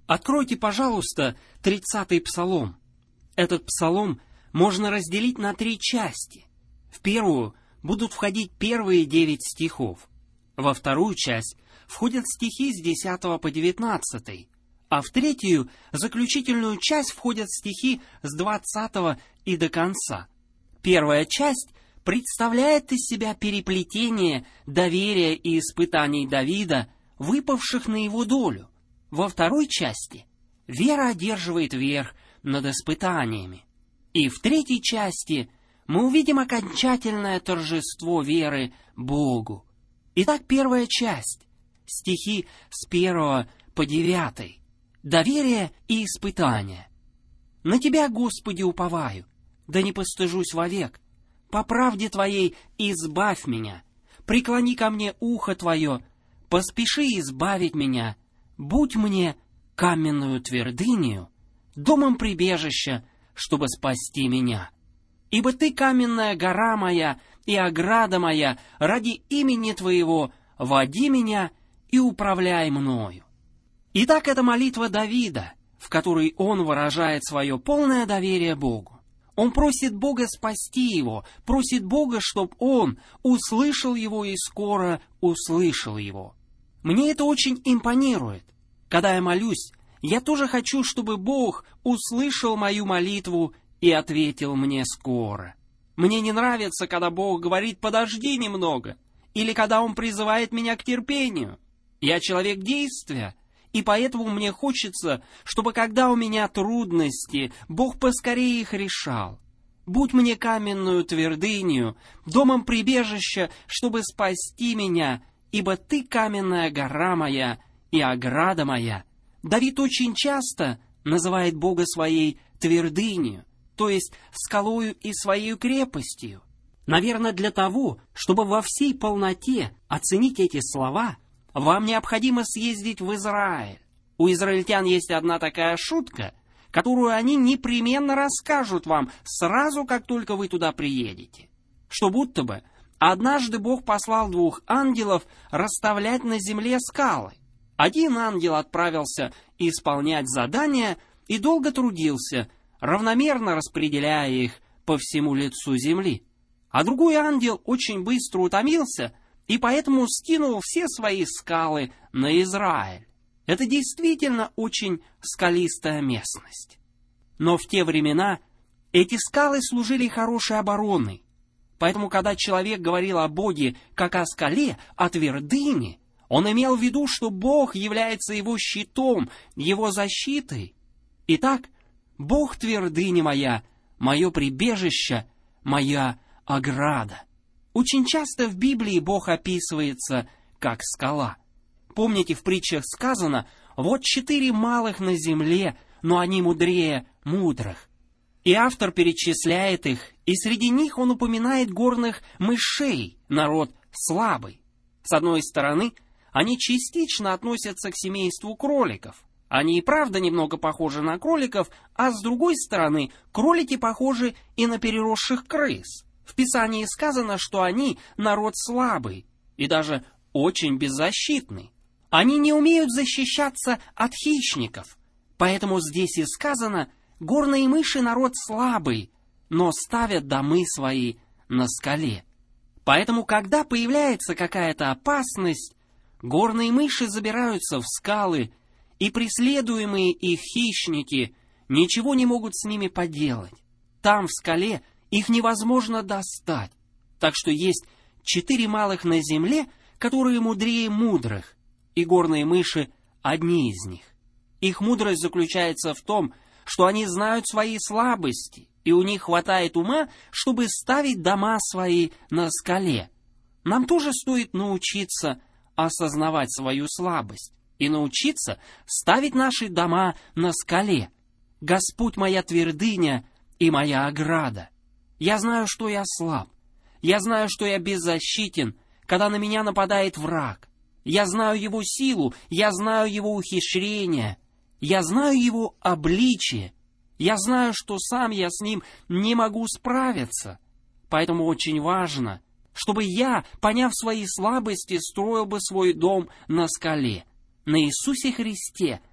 Откройте, пожалуйста, 30-й псалом. Этот псалом можно разделить на 3 части. В первую будут входить первые 9 стихов. Во вторую часть входят стихи с 10 по 19, а в третью, заключительную часть, входят стихи с 20 и до конца. Первая часть представляет из себя переплетение доверия и испытаний Давида, выпавших на его долю. Во второй части вера одерживает верх над испытаниями. И в третьей части мы увидим окончательное торжество веры Богу. Итак, первая часть, стихи с 1 по 9. Доверие и испытания. «На Тебя, Господи, уповаю, да не постыжусь вовек. По правде Твоей избавь меня, преклони ко мне ухо Твое, поспеши избавить меня, будь мне каменную твердынею, домом прибежища, чтобы спасти меня. Ибо Ты каменная гора моя и ограда моя, ради имени Твоего води меня и управляй мною». Итак, это молитва Давида, в которой он выражает свое полное доверие Богу. Он просит Бога спасти его, просит Бога, чтобы он услышал его и скоро услышал его. Мне это очень импонирует. Когда я молюсь, я тоже хочу, чтобы Бог услышал мою молитву и ответил мне скоро. Мне не нравится, когда Бог говорит «подожди немного», или когда Он призывает меня к терпению. Я человек действия, и поэтому мне хочется, чтобы когда у меня трудности, Бог поскорее их решал. Будь мне каменную твердынью, домом прибежища, чтобы спасти меня, ибо Ты каменная гора моя и ограда моя. Давид очень часто называет Бога своей твердынью, то есть скалою и своей крепостью. Наверное, для того, чтобы во всей полноте оценить эти слова, вам необходимо съездить в Израиль. У израильтян есть одна такая шутка, которую они непременно расскажут вам сразу, как только вы туда приедете. Что будто бы однажды Бог послал 2 ангелов расставлять на земле скалы. Один ангел отправился исполнять задание и долго трудился, равномерно распределяя их по всему лицу земли. А другой ангел очень быстро утомился и поэтому скинул все свои скалы на Израиль. Это действительно очень скалистая местность. Но в те времена эти скалы служили хорошей обороной. Поэтому, когда человек говорил о Боге как о скале, о твердыне, он имел в виду, что Бог является его щитом, его защитой. Итак, Бог твердыня моя, мое прибежище, моя ограда. Очень часто в Библии Бог описывается как скала. Помните, в притчах сказано: «Вот 4 малых на земле, но они мудрее мудрых». И автор перечисляет их, и среди них он упоминает горных мышей, народ слабый. С одной стороны, они частично относятся к семейству кроликов. Они и правда немного похожи на кроликов, а с другой стороны, кролики похожи и на переросших крыс. В Писании сказано, что они народ слабый и даже очень беззащитный. Они не умеют защищаться от хищников. Поэтому здесь и сказано: горные мыши народ слабый, но ставят домы свои на скале. Поэтому, когда появляется какая-то опасность, горные мыши забираются в скалы, и преследуемые их хищники ничего не могут с ними поделать. Там, в скале, их невозможно достать. Так что есть 4 малых на земле, которые мудрее мудрых, и горные мыши — одни из них. Их мудрость заключается в том, что они знают свои слабости, и у них хватает ума, чтобы ставить дома свои на скале. Нам тоже стоит научиться осознавать свою слабость и научиться ставить наши дома на скале. Господь моя твердыня и моя ограда. Я знаю, что я слаб. Я знаю, что я беззащитен, когда на меня нападает враг. Я знаю его силу, я знаю его ухищрения, я знаю его обличие. Я знаю, что сам я с ним не могу справиться. Поэтому очень важно, чтобы я, поняв свои слабости, строил бы свой дом на скале, на Иисусе Христе,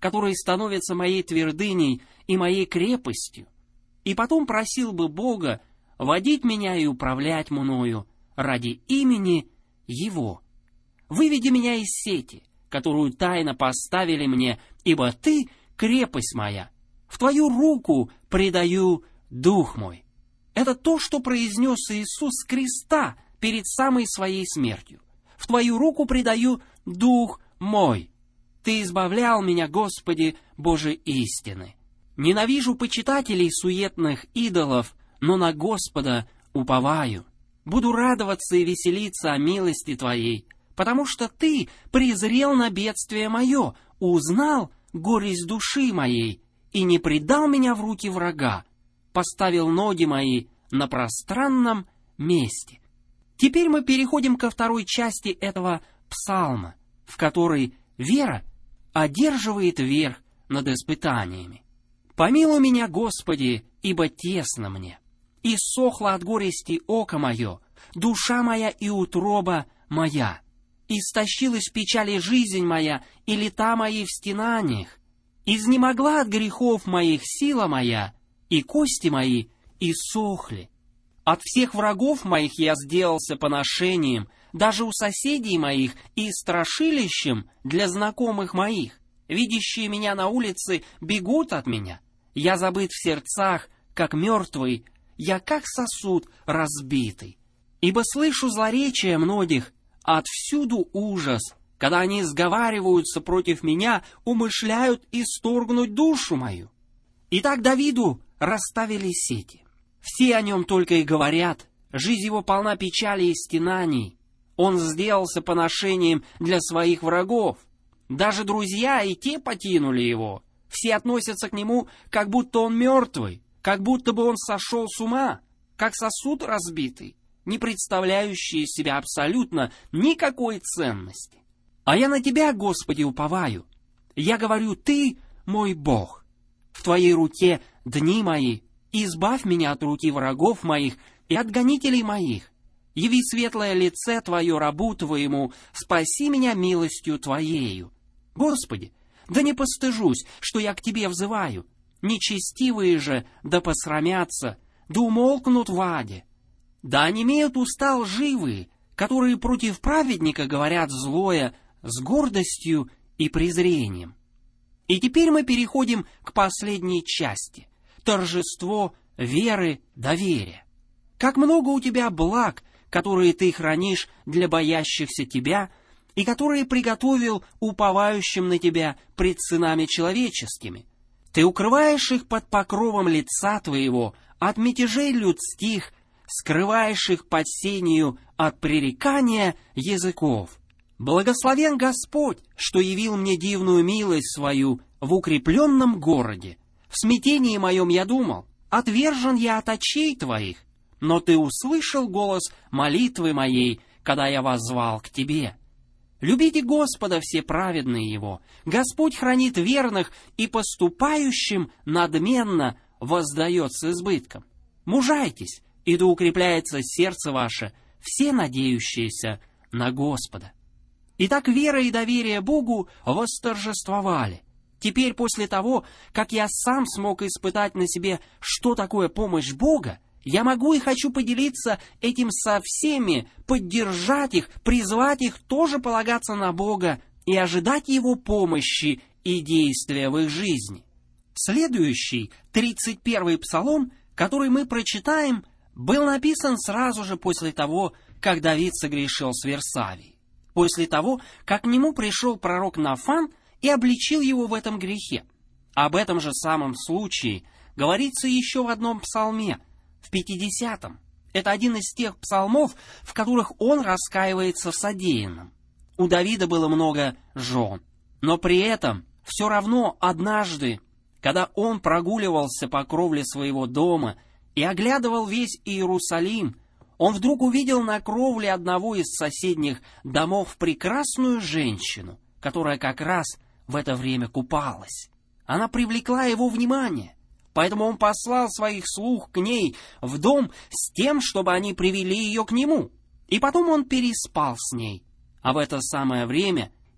который становится моей твердыней и моей крепостью, и потом просил бы Бога водить меня и управлять мною ради имени Его. Выведи меня из сети, которую тайно поставили мне, ибо Ты — крепость моя. В Твою руку предаю дух мой». Это то, что произнес Иисус с креста перед самой своей смертью. «В Твою руку предаю дух мой. Ты избавлял меня, Господи, Боже истины. Ненавижу почитателей суетных идолов, но на Господа уповаю. Буду радоваться и веселиться о милости Твоей, потому что Ты презрел на бедствие мое, узнал горесть души моей и не предал меня в руки врага, поставил ноги мои на пространном месте». Теперь мы переходим ко второй части этого псалма, в которой вера одерживает верх над испытаниями. «Помилуй меня, Господи, ибо тесно мне, и сохло от горести око мое, душа моя и утроба моя. Истощилась в печали жизнь моя, и лета мои в стенаниях. Изнемогла от грехов моих сила моя, и кости мои иссохли. От всех врагов моих я сделался поношением, даже у соседей моих и страшилищем для знакомых моих. Видящие меня на улице бегут от меня. Я забыт в сердцах, как мертвый, я как сосуд разбитый. Ибо слышу злоречия многих, отвсюду ужас, когда они сговариваются против меня, умышляют исторгнуть душу мою. Итак, Давиду расставили сети. Все о нем только и говорят, жизнь его полна печали и стенаний. Он сделался поношением для своих врагов. Даже друзья и те покинули его. Все относятся к нему, как будто он мертвый, как будто бы он сошел с ума, как сосуд разбитый, не представляющий из себя абсолютно никакой ценности. А я на Тебя, Господи, уповаю. Я говорю, Ты мой Бог. В Твоей руке дни мои. Избавь меня от руки врагов моих и от гонителей моих. Яви светлое лице Твое рабу Твоему, спаси меня милостью Твоею. Господи, да не постыжусь, что я к Тебе взываю. Нечестивые же да посрамятся, да умолкнут в аде. Да онемеют уста лживые, которые против праведника говорят злое с гордостью и презрением. И теперь мы переходим к последней части. Торжество веры, доверия. Как много у Тебя благ, которые Ты хранишь для боящихся Тебя, и которые приготовил уповающим на Тебя пред сынами человеческими. Ты укрываешь их под покровом лица Твоего от мятежей людских, скрываешь их под сенью от пререкания языков. Благословен Господь, что явил мне дивную милость свою в укрепленном городе. В смятении моем я думал, отвержен я от очей Твоих, но Ты услышал голос молитвы моей, когда я воззвал к Тебе. Любите Господа все праведные Его, Господь хранит верных и поступающим надменно воздает с избытком. Мужайтесь, и да укрепляется сердце ваше, все надеющиеся на Господа. Итак, вера и доверие Богу восторжествовали. Теперь, после того, как я сам смог испытать на себе, что такое помощь Бога, я могу и хочу поделиться этим со всеми, поддержать их, призвать их тоже полагаться на Бога и ожидать Его помощи и действия в их жизни. Следующий, 31-й псалом, который мы прочитаем, был написан сразу же после того, как Давид согрешил с Версавией. После того, как к нему пришел пророк Нафан и обличил его в этом грехе. Об этом же самом случае говорится еще в одном псалме, в 50-м. Это один из тех псалмов, в которых он раскаивается в содеянном. У Давида было много жен, но при этом все равно однажды, когда он прогуливался по кровле своего дома и оглядывал весь Иерусалим, он вдруг увидел на кровле одного из соседних домов прекрасную женщину, которая как раз в это время купалась. Она привлекла его внимание, поэтому он послал своих слуг к ней в дом с тем, чтобы они привели ее к нему. И потом он переспал с ней. А в это самое время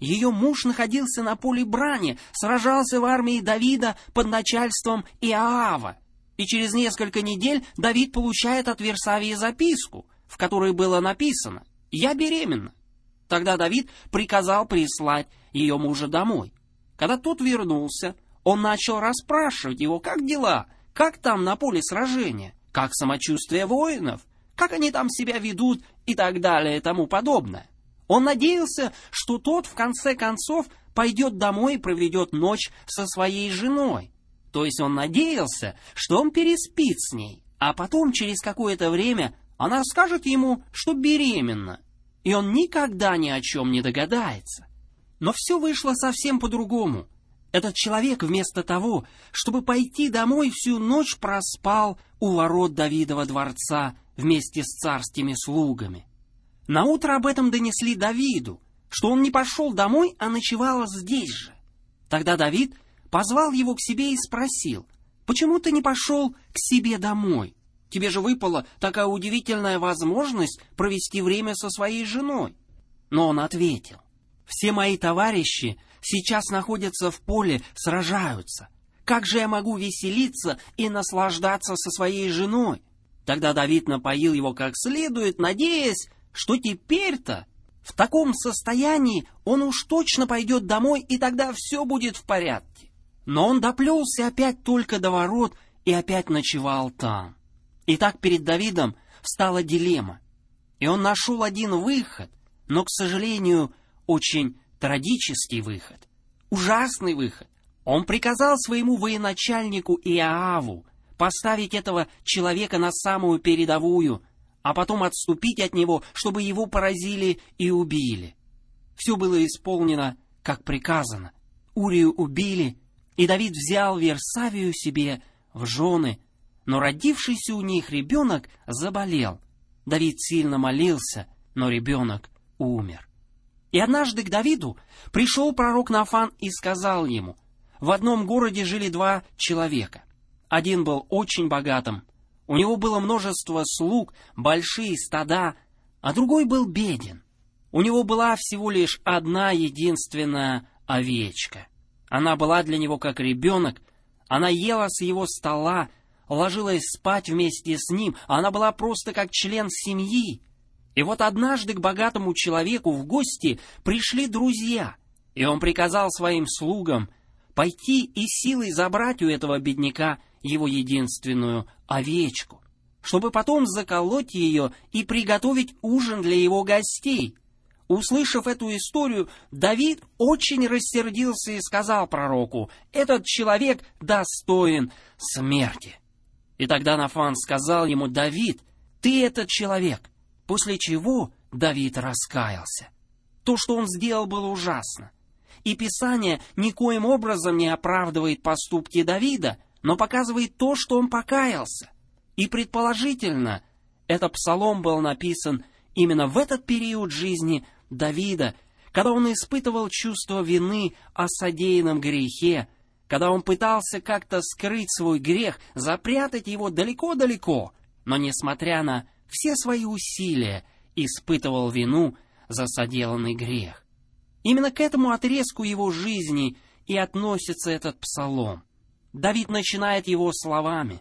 Ее муж находился на поле брани, сражался в армии Давида под начальством Иоава. И через несколько недель Давид получает от Версавии записку, в которой было написано: «Я беременна». Тогда Давид приказал прислать ее мужа домой. Когда тот вернулся, он начал расспрашивать его, как дела, как там на поле сражения, как самочувствие воинов, как они там себя ведут и так далее и тому подобное. Он надеялся, что тот в конце концов пойдет домой и проведет ночь со своей женой. То есть он надеялся, что он переспит с ней, а потом через какое-то время она скажет ему, что беременна, и он никогда ни о чем не догадается. Но все вышло совсем по-другому. Этот человек вместо того, чтобы пойти домой, всю ночь проспал у ворот Давидова дворца вместе с царскими слугами. Наутро об этом донесли Давиду, что он не пошел домой, а ночевал здесь же. Тогда Давид позвал его к себе и спросил: «Почему ты не пошел к себе домой? Тебе же выпала такая удивительная возможность провести время со своей женой». Но он ответил: «Все мои товарищи сейчас находятся в поле, сражаются. Как же я могу веселиться и наслаждаться со своей женой?» Тогда Давид напоил его как следует, надеясь, что теперь-то в таком состоянии он уж точно пойдет домой, и тогда все будет в порядке. Но он доплелся опять только до ворот и опять ночевал там. И так перед Давидом встала дилемма. И он нашел один выход, но, к сожалению, очень трагический выход, ужасный выход. Он приказал своему военачальнику Иоаву поставить этого человека на самую передовую, а потом отступить от него, чтобы его поразили и убили. Все было исполнено, как приказано. Урию убили, и Давид взял Версавию себе в жены, но родившийся у них ребенок заболел. Давид сильно молился, но ребенок умер. И однажды к Давиду пришел пророк Нафан и сказал ему: в одном городе жили два человека. Один был очень богатым, у него было множество слуг, большие стада, а другой был беден. У него была всего лишь одна единственная овечка. Она была для него как ребенок, она ела с его стола, ложилась спать вместе с ним, она была просто как член семьи. И вот однажды к богатому человеку в гости пришли друзья, и он приказал своим слугам пойти и силой забрать у этого бедняка его единственную овечку, чтобы потом заколоть ее и приготовить ужин для его гостей. Услышав эту историю, Давид очень рассердился и сказал пророку: «Этот человек достоин смерти». И тогда Нафан сказал ему: «Давид, ты этот человек». После чего Давид раскаялся. То, что он сделал, было ужасно. И Писание никоим образом не оправдывает поступки Давида, но показывает то, что он покаялся. И предположительно, этот псалом был написан именно в этот период жизни Давида, когда он испытывал чувство вины о содеянном грехе, когда он пытался как-то скрыть свой грех, запрятать его далеко-далеко, но, несмотря на все свои усилия, испытывал вину за соделанный грех. Именно к этому отрезку его жизни и относится этот псалом. Давид начинает его словами: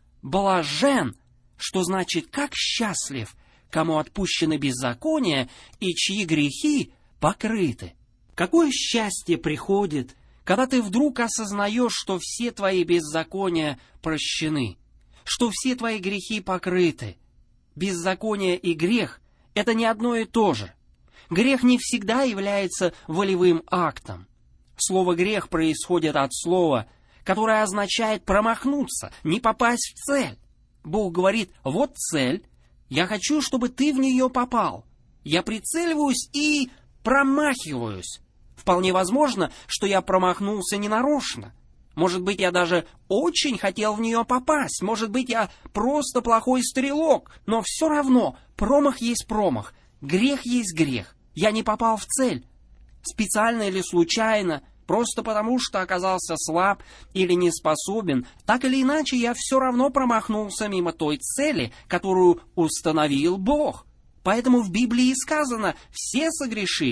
«Блажен», что значит «как счастлив», кому отпущены беззакония и чьи грехи покрыты. Какое счастье приходит, когда ты вдруг осознаешь, что все твои беззакония прощены, что все твои грехи покрыты. Беззаконие и грех — это не одно и то же. Грех не всегда является волевым актом. Слово «грех» происходит от слова, которое означает промахнуться, не попасть в цель. Бог говорит: вот цель, я хочу, чтобы ты в нее попал. Я прицеливаюсь и промахиваюсь. Вполне возможно, что я промахнулся ненарочно. Может быть, я даже очень хотел в нее попасть. Может быть, я просто плохой стрелок. Но все равно промах есть промах. Грех есть грех. Я не попал в цель. Специально или случайно, просто потому что оказался слаб или не способен, так или иначе я все равно промахнулся мимо той цели, которую установил Бог. Поэтому в Библии сказано: все согрешили,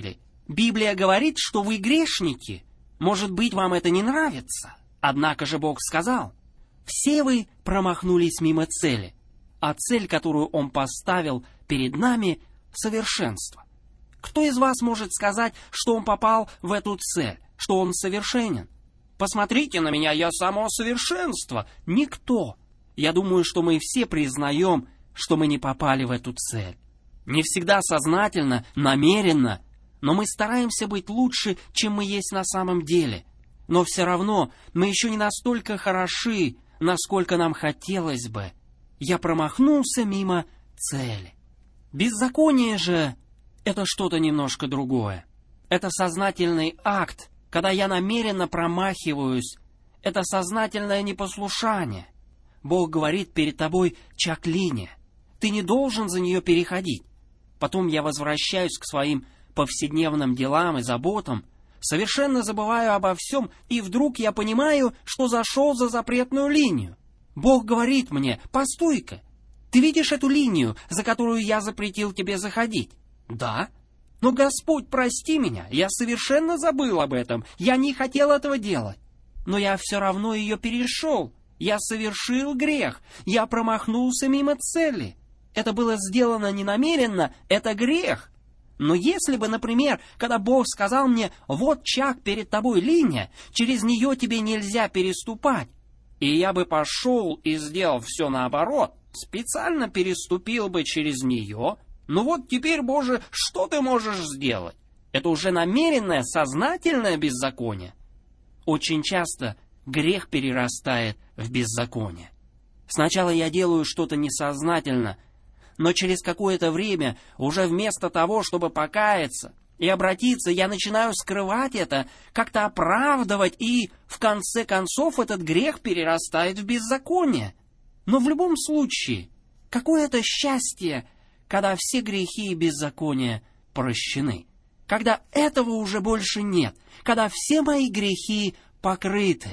Библия говорит, что вы грешники. Может быть, вам это не нравится. Однако же Бог сказал, все вы промахнулись мимо цели, а цель, которую Он поставил перед нами, — совершенство. Кто из вас может сказать, что он попал в эту цель, что он совершенен? Посмотрите на меня, я само совершенство. Никто. Я думаю, что мы все признаем, что мы не попали в эту цель. Не всегда сознательно, намеренно, но мы стараемся быть лучше, чем мы есть на самом деле. Но все равно мы еще не настолько хороши, насколько нам хотелось бы. Я промахнулся мимо цели. Беззаконие же — это что-то немножко другое. Это сознательный акт, когда я намеренно промахиваюсь. Это сознательное непослушание. Бог говорит перед тобой чак-линия. Ты не должен за нее переходить. Потом я возвращаюсь к своим повседневным делам и заботам, совершенно забываю обо всем, и вдруг я понимаю, что зашел за запретную линию. Бог говорит мне: постой-ка, ты видишь эту линию, за которую я запретил тебе заходить? Да. Но, Господь, прости меня, я совершенно забыл об этом, я не хотел этого делать. Но я все равно ее перешел, я совершил грех, я промахнулся мимо цели. Это было сделано ненамеренно, это грех. Но если бы, например, когда Бог сказал мне: вот, Чак, перед тобой линия, через нее тебе нельзя переступать, и я бы пошел и сделал все наоборот, специально переступил бы через нее, ну вот теперь, Боже, что ты можешь сделать? Это уже намеренное, сознательное беззаконие. Очень часто грех перерастает в беззаконие. Сначала я делаю что-то несознательно, но через какое-то время, уже вместо того, чтобы покаяться и обратиться, я начинаю скрывать это, как-то оправдывать, и в конце концов этот грех перерастает в беззаконие. Но в любом случае, какое это счастье, когда все грехи и беззакония прощены, когда этого уже больше нет, когда все мои грехи покрыты.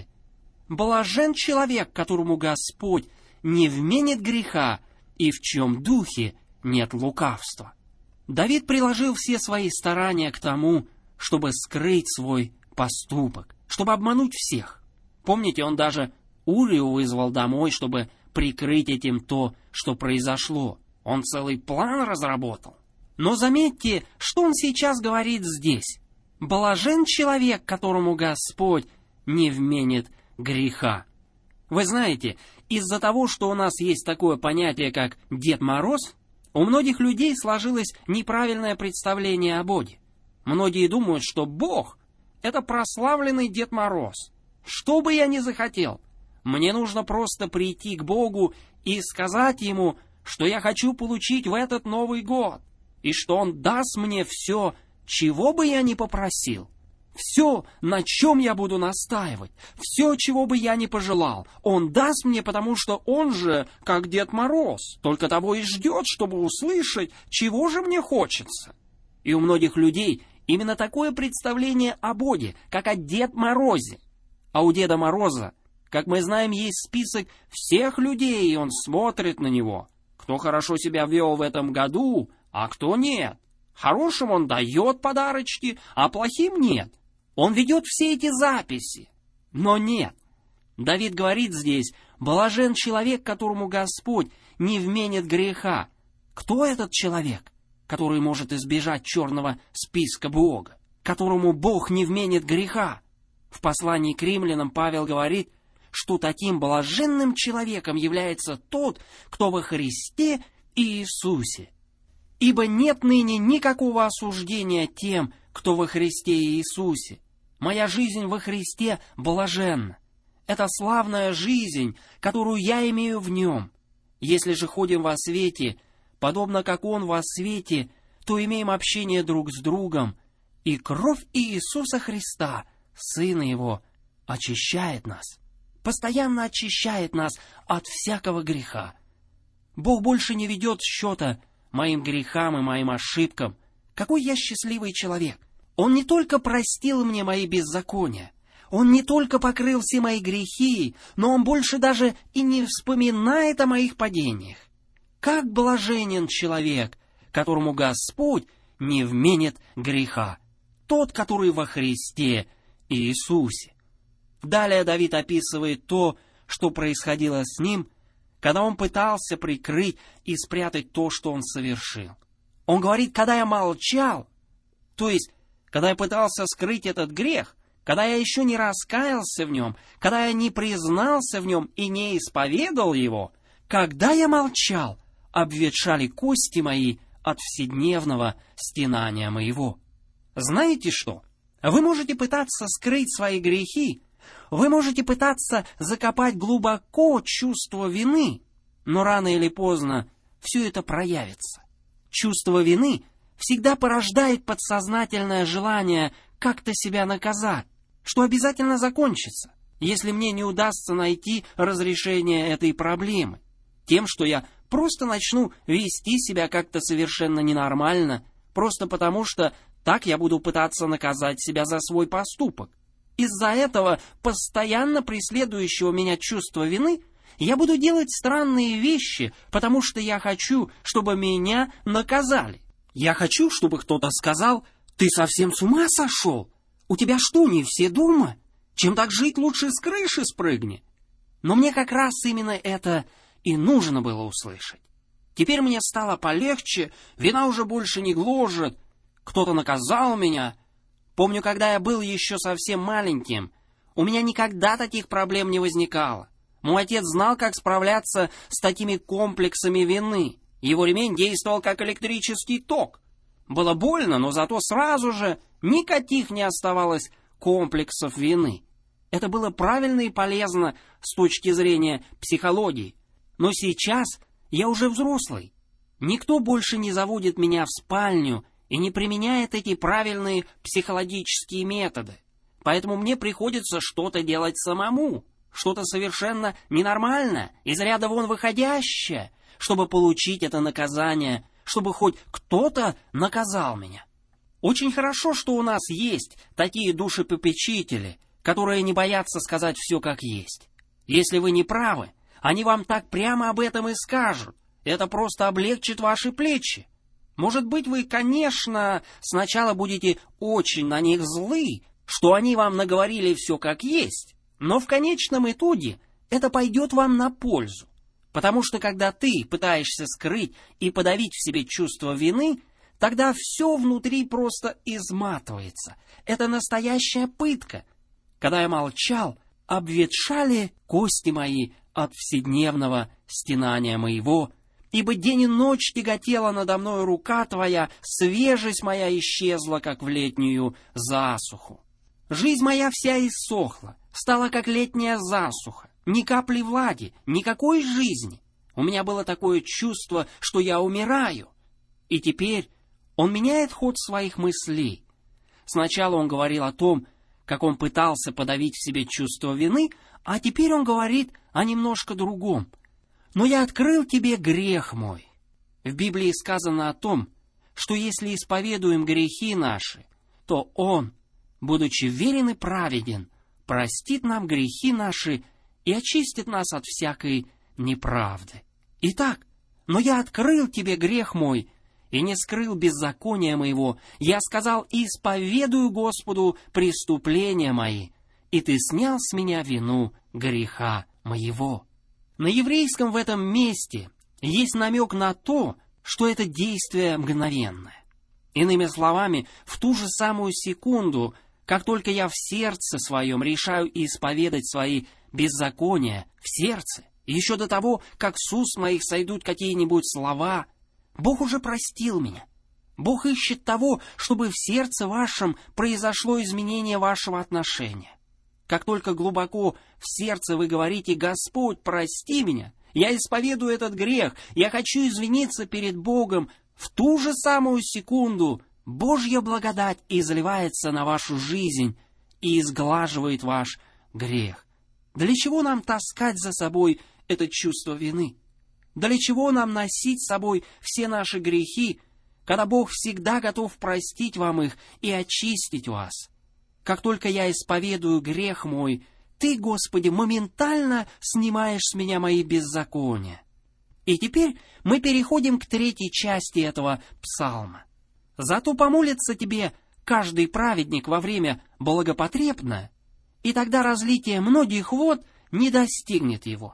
Блажен человек, которому Господь не вменит греха, и в чьем духе нет лукавства. Давид приложил все свои старания к тому, чтобы скрыть свой поступок, чтобы обмануть всех. Помните, он даже Урию вызвал домой, чтобы прикрыть этим то, что произошло. Он целый план разработал. Но заметьте, что он сейчас говорит здесь. «Блажен человек, которому Господь не вменит греха». Вы знаете, из-за того, что у нас есть такое понятие, как Дед Мороз, у многих людей сложилось неправильное представление о Боге. Многие думают, что Бог — это прославленный Дед Мороз. Что бы я ни захотел, мне нужно просто прийти к Богу и сказать Ему, что я хочу получить в этот Новый год, и что Он даст мне все, чего бы я ни попросил. Все, на чем я буду настаивать, все, чего бы я ни пожелал, Он даст мне, потому что Он же, как Дед Мороз, только того и ждет, чтобы услышать, чего же мне хочется. И у многих людей именно такое представление о Боге, как о Дед Морозе. А у Деда Мороза, как мы знаем, есть список всех людей, и он смотрит на него. Кто хорошо себя вел в этом году, а кто нет. Хорошим он дает подарочки, а плохим нет. Он ведет все эти записи. Но нет. Давид говорит здесь: блажен человек, которому Господь не вменит греха. Кто этот человек, который может избежать черного списка Бога, которому Бог не вменит греха? В послании к римлянам Павел говорит, что таким блаженным человеком является тот, кто во Христе Иисусе. Ибо нет ныне никакого осуждения тем, кто во Христе Иисусе. Моя жизнь во Христе блаженна. Это славная жизнь, которую я имею в Нем. Если же ходим во свете, подобно как Он во свете, то имеем общение друг с другом, и кровь Иисуса Христа, Сына Его, очищает нас. Постоянно очищает нас от всякого греха. Бог больше не ведет счета моим грехам и моим ошибкам. Какой я счастливый человек! Он не только простил мне мои беззакония, Он не только покрыл все мои грехи, но Он больше даже и не вспоминает о моих падениях. Как блаженен человек, которому Господь не вменит греха. тот, который во Христе Иисусе. Далее Давид описывает то, что происходило с ним, когда он пытался прикрыть и спрятать то, что он совершил. Он говорит, когда я молчал, то есть, когда я пытался скрыть этот грех, когда я еще не раскаялся в нем, когда я не признался в нем и не исповедал его, когда я молчал, обветшали кости мои от вседневного стенания моего. Знаете что? Вы можете пытаться скрыть свои грехи, вы можете пытаться закопать глубоко чувство вины, но рано или поздно все это проявится. Чувство вины всегда порождает подсознательное желание как-то себя наказать, что обязательно закончится, если мне не удастся найти разрешение этой проблемы, тем, что я просто начну вести себя как-то совершенно ненормально, просто потому что так я буду пытаться наказать себя за свой поступок. Из-за этого постоянно преследующего меня чувства вины я буду делать странные вещи, потому что я хочу, чтобы меня наказали. Я хочу, чтобы кто-то сказал: «Ты совсем с ума сошел? У тебя что, не все дома? Чем так жить, лучше с крыши спрыгни». Но мне как раз именно это и нужно было услышать. Теперь мне стало полегче, вина уже больше не гложет. Кто-то наказал меня. Помню, когда я был еще совсем маленьким, у меня никогда таких проблем не возникало. Мой отец знал, как справляться с такими комплексами вины. Его ремень действовал как электрический ток. Было больно, но зато сразу же никаких не оставалось комплексов вины. Это было правильно и полезно с точки зрения психологии. Но сейчас я уже взрослый. Никто больше не заводит меня в спальню и не применяет эти правильные психологические методы. Поэтому мне приходится что-то делать самому, что-то совершенно ненормальное, из ряда вон выходящее, чтобы получить это наказание, чтобы хоть кто-то наказал меня. Очень хорошо, что у нас есть такие душепопечители, которые не боятся сказать все как есть. Если вы не правы, они вам так прямо об этом и скажут. Это просто облегчит ваши плечи. Может быть, вы, конечно, сначала будете очень на них злы, что они вам наговорили все как есть, но в конечном итоге это пойдет вам на пользу. Потому что когда ты пытаешься скрыть и подавить в себе чувство вины, тогда все внутри просто изматывается. Это настоящая пытка. Когда я молчал, обветшали кости мои от вседневного стенания моего, ибо день и ночь тяготела надо мною рука твоя, свежесть моя исчезла, как в летнюю засуху. Жизнь моя вся иссохла, стала как летняя засуха, ни капли влаги, никакой жизни. У меня было такое чувство, что я умираю. И теперь он меняет ход своих мыслей. Сначала он говорил о том, как он пытался подавить в себе чувство вины, а теперь он говорит о немножко другом. «Но я открыл тебе грех мой». В Библии сказано о том, что если исповедуем грехи наши, то Он, будучи верен и праведен, простит нам грехи наши и очистит нас от всякой неправды. Итак, но я открыл тебе грех мой и не скрыл беззакония моего. Я сказал: исповедую Господу преступления мои, и ты снял с меня вину греха моего. На еврейском в этом месте есть намек на то, что это действие мгновенное. Иными словами, в ту же самую секунду, как только я в сердце своем решаю исповедать свои беззакония в сердце, еще до того, как с уст моих сойдут какие-нибудь слова, Бог уже простил меня. Бог ищет того, чтобы в сердце вашем произошло изменение вашего отношения. Как только глубоко в сердце вы говорите: «Господь, прости меня, я исповедую этот грех, я хочу извиниться перед Богом», в ту же самую секунду Божья благодать изливается на вашу жизнь и изглаживает ваш грех. Для чего нам таскать за собой это чувство вины? Для чего нам носить с собой все наши грехи, когда Бог всегда готов простить вам их и очистить вас? Как только я исповедую грех мой, Ты, Господи, моментально снимаешь с меня мои беззакония. И теперь мы переходим к третьей части этого псалма. «Зато помолится Тебе каждый праведник во время благопотребное, и тогда разлитие многих вод не достигнет его.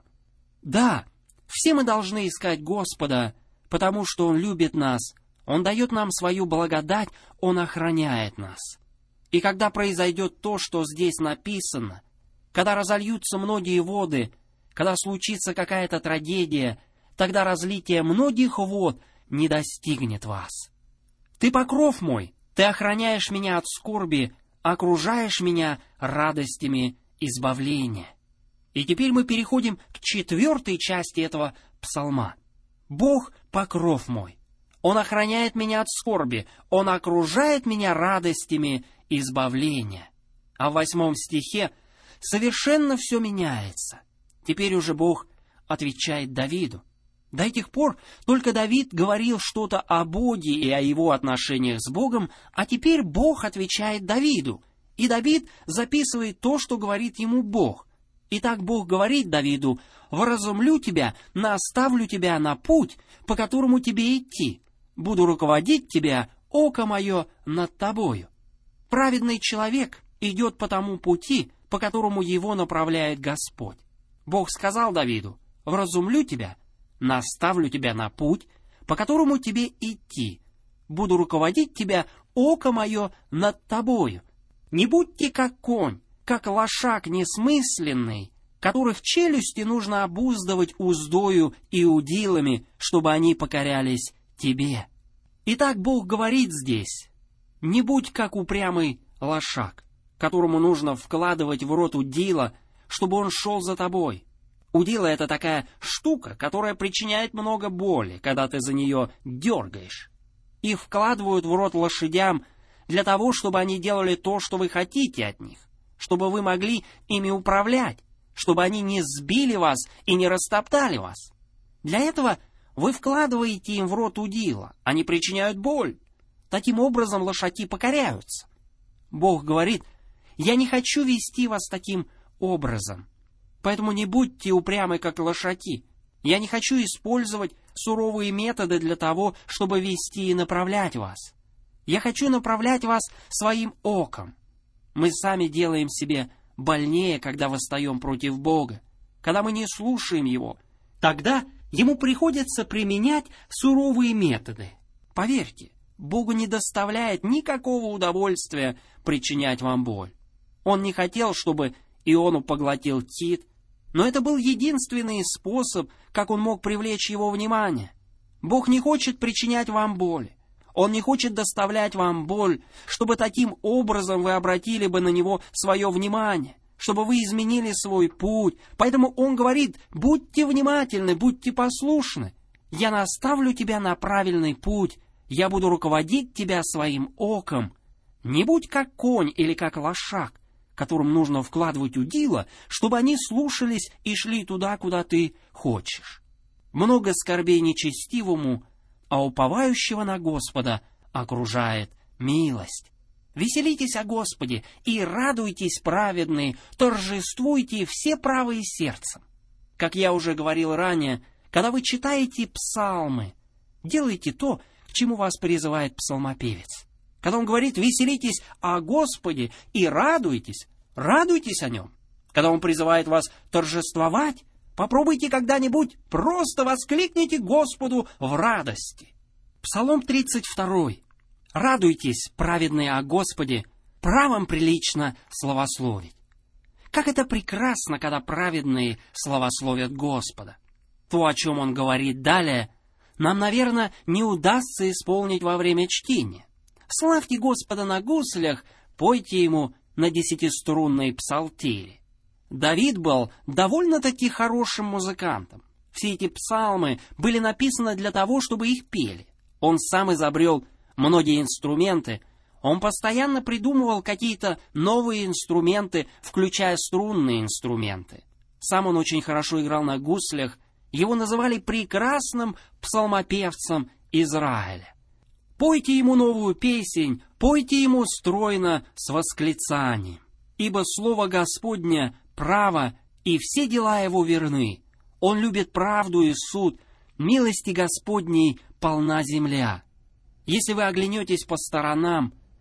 Да, все мы должны искать Господа, потому что Он любит нас, Он дает нам свою благодать, Он охраняет нас. И когда произойдет то, что здесь написано, когда разольются многие воды, когда случится какая-то трагедия, тогда разлитие многих вод не достигнет вас. Ты покров мой, ты охраняешь меня от скорби, окружаешь меня радостями избавления. И теперь мы переходим к 4 части этого псалма. Бог — покров мой. Он охраняет меня от скорби, Он окружает меня радостями избавления. А в 8 стихе совершенно все меняется. Теперь уже Бог отвечает Давиду. До этих пор только Давид говорил что-то о Боге и о его отношениях с Богом, а теперь Бог отвечает Давиду, и Давид записывает то, что говорит ему Бог. Итак, Бог говорит Давиду: «Вразумлю тебя, наставлю тебя на путь, по которому тебе идти. Буду руководить тебя, око мое над тобою». Праведный человек идет по тому пути, по которому его направляет Господь. Бог сказал Давиду: «Вразумлю тебя, наставлю тебя на путь, по которому тебе идти. Буду руководить тебя, око мое над тобою. Не будьте как конь, как лошак несмысленный, которых челюсти нужно обуздывать уздою и удилами, чтобы они покорялись тебе». Итак, Бог говорит здесь: не будь как упрямый лошак, которому нужно вкладывать в рот удила, чтобы он шел за тобой. Удила — это такая штука, которая причиняет много боли, когда ты за нее дергаешь. Их вкладывают в рот лошадям для того, чтобы они делали то, что вы хотите от них, чтобы вы могли ими управлять, чтобы они не сбили вас и не растоптали вас. Для этого вы вкладываете им в рот удила, они причиняют боль. Таким образом лошаки покоряются. Бог говорит: «Я не хочу вести вас таким образом, поэтому не будьте упрямы, как лошаки. Я не хочу использовать суровые методы для того, чтобы вести и направлять вас. Я хочу направлять вас своим оком». Мы сами делаем себе больнее, когда восстаем против Бога, когда мы не слушаем Его. Тогда Ему приходится применять суровые методы. Поверьте, Богу не доставляет никакого удовольствия причинять вам боль. Он не хотел, чтобы Иону поглотил кит, но это был единственный способ, как он мог привлечь его внимание. Бог не хочет причинять вам боль. Он не хочет доставлять вам боль, чтобы таким образом вы обратили бы на Него свое внимание, чтобы вы изменили свой путь. Поэтому Он говорит: будьте внимательны, будьте послушны. Я наставлю тебя на правильный путь, я буду руководить тебя своим оком. Не будь как конь или как лошак, которым нужно вкладывать удила, чтобы они слушались и шли туда, куда ты хочешь. Много скорбей нечестивому, а уповающего на Господа окружает милость. Веселитесь о Господе и радуйтесь, праведные, торжествуйте все правые сердцем. Как я уже говорил ранее, когда вы читаете псалмы, делайте то, к чему вас призывает псалмопевец. Когда он говорит: «Веселитесь о Господе и радуйтесь», радуйтесь о Нем. Когда он призывает вас торжествовать, попробуйте когда-нибудь, просто воскликните Господу в радости. Псалом 32. «Радуйтесь, праведные, о Господе, правом прилично славословить». Как это прекрасно, когда праведные славословят Господа. То, о чем он говорит далее, нам, наверное, не удастся исполнить во время чтения. Славьте Господа на гуслях, пойте Ему на 10-струнной псалтире. Давид был довольно-таки хорошим музыкантом. Все эти псалмы были написаны для того, чтобы их пели. Он сам изобрел многие инструменты. Он постоянно придумывал какие-то новые инструменты, включая струнные инструменты. Сам он очень хорошо играл на гуслях. Его называли прекрасным псалмопевцем Израиля. Пойте ему новую песнь, пойте ему стройно с восклицанием. Ибо слово Господне право, и все дела его верны. Он любит правду и суд, милости Господней полна земля. Если вы оглянетесь по сторонам,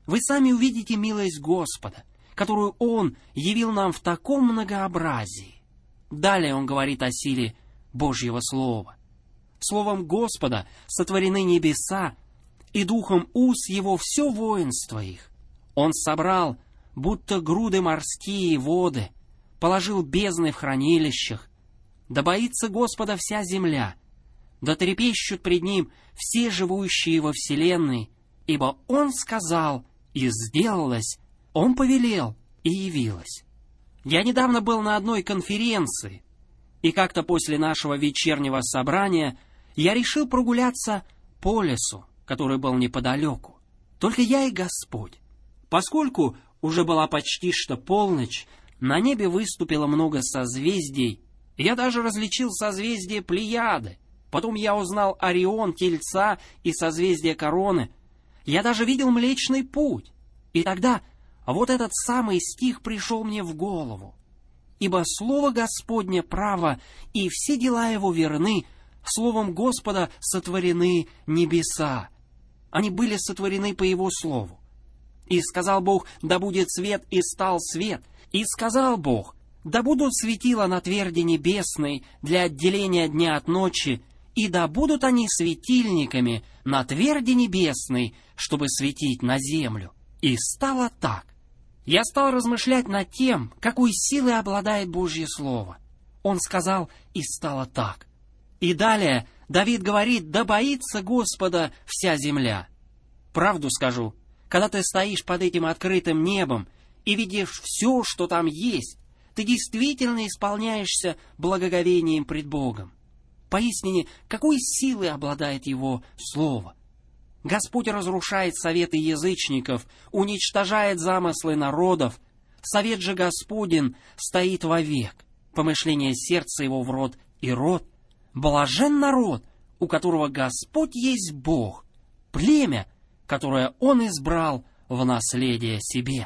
Вы сами увидите милость Господа, которую Он явил нам в таком многообразии. Далее Он говорит о силе Божьего Слова. Словом Господа сотворены небеса, и духом уст Его все воинство их. Он собрал, будто груды морские воды, положил бездны в хранилищах. Да боится Господа вся земля, да трепещут пред Ним все живущие во вселенной, ибо Он сказал, и сделалось, Он повелел, и явилось. Я недавно был на одной конференции, и как-то после нашего вечернего собрания я решил прогуляться по лесу, который был неподалеку. Только я и Господь. Поскольку уже была почти что полночь, на небе выступило много созвездий, я даже различил созвездие Плеяды. Потом я узнал Орион, Тельца и созвездие Короны. Я даже видел Млечный Путь. И тогда вот этот самый стих пришел мне в голову. «Ибо слово Господне право, и все дела его верны, словом Господа сотворены небеса». Они были сотворены по Его слову. «И сказал Бог, да будет свет, и стал свет. И сказал Бог, да будут светила на тверди небесной для отделения дня от ночи, и да будут они светильниками на тверди небесной, чтобы светить на землю. И стало так». Я стал размышлять над тем, какой силой обладает Божье Слово. Он сказал, и стало так. И далее Давид говорит, да боится Господа вся земля. Правду скажу, когда ты стоишь под этим открытым небом и видишь все, что там есть, ты действительно исполняешься благоговением пред Богом. Поистине, какой силой обладает Его Слово? Господь разрушает советы язычников, уничтожает замыслы народов. Совет же Господень стоит вовек. Помышление сердца его в род и род. Блажен народ, у которого Господь есть Бог, племя, которое Он избрал в наследие себе.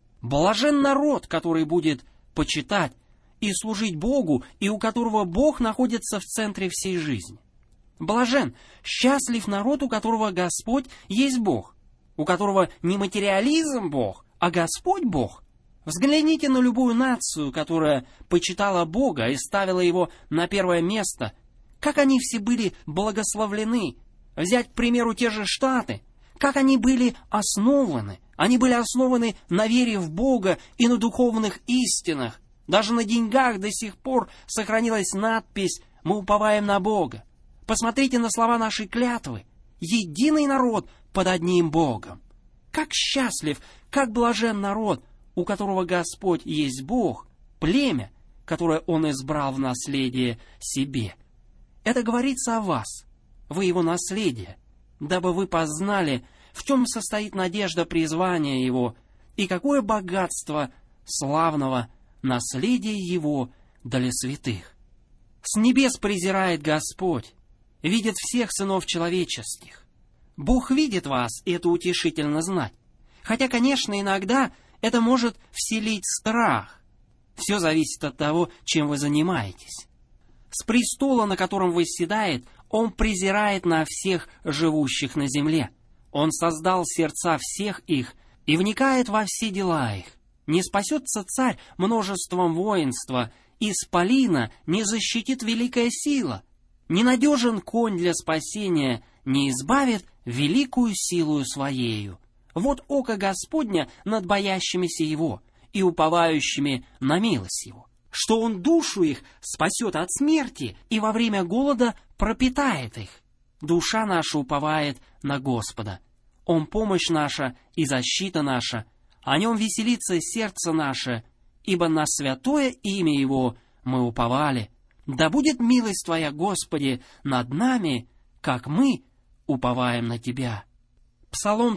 Блажен народ, который будет почитать и служить Богу, и у которого Бог находится в центре всей жизни. Блажен, счастлив народ, у которого Господь есть Бог, у которого не материализм Бог, а Господь Бог. Взгляните на любую нацию, которая почитала Бога и ставила Его на первое место, как они все были благословлены. Взять, к примеру, те же Штаты, как они были основаны. Они были основаны на вере в Бога и на духовных истинах. Даже на деньгах до сих пор сохранилась надпись «Мы уповаем на Бога». Посмотрите на слова нашей клятвы. Единый народ под одним Богом. Как счастлив, как блажен народ, у которого Господь есть Бог, племя, которое Он избрал в наследие себе. Это говорится о вас. Вы Его наследие, дабы вы познали, в чем состоит надежда призвания Его и какое богатство славного наследия Его для святых. С небес презирает Господь, видит всех сынов человеческих. Бог видит вас, и это утешительно знать. Хотя, конечно, иногда это может вселить страх. Все зависит от того, чем вы занимаетесь. С престола, на котором восседает, Он презирает на всех живущих на земле. Он создал сердца всех их и вникает во все дела их. Не спасется царь множеством воинства, исполина не защитит великая сила. Ненадежен конь для спасения, не избавит великую силою Своею. Вот око Господня над боящимися Его и уповающими на милость Его, что Он душу их спасет от смерти и во время голода пропитает их. Душа наша уповает на Господа. Он помощь наша и защита наша, о Нем веселится сердце наше, ибо на святое имя Его мы уповали. Да будет милость Твоя, Господи, над нами, как мы уповаем на Тебя. Псалом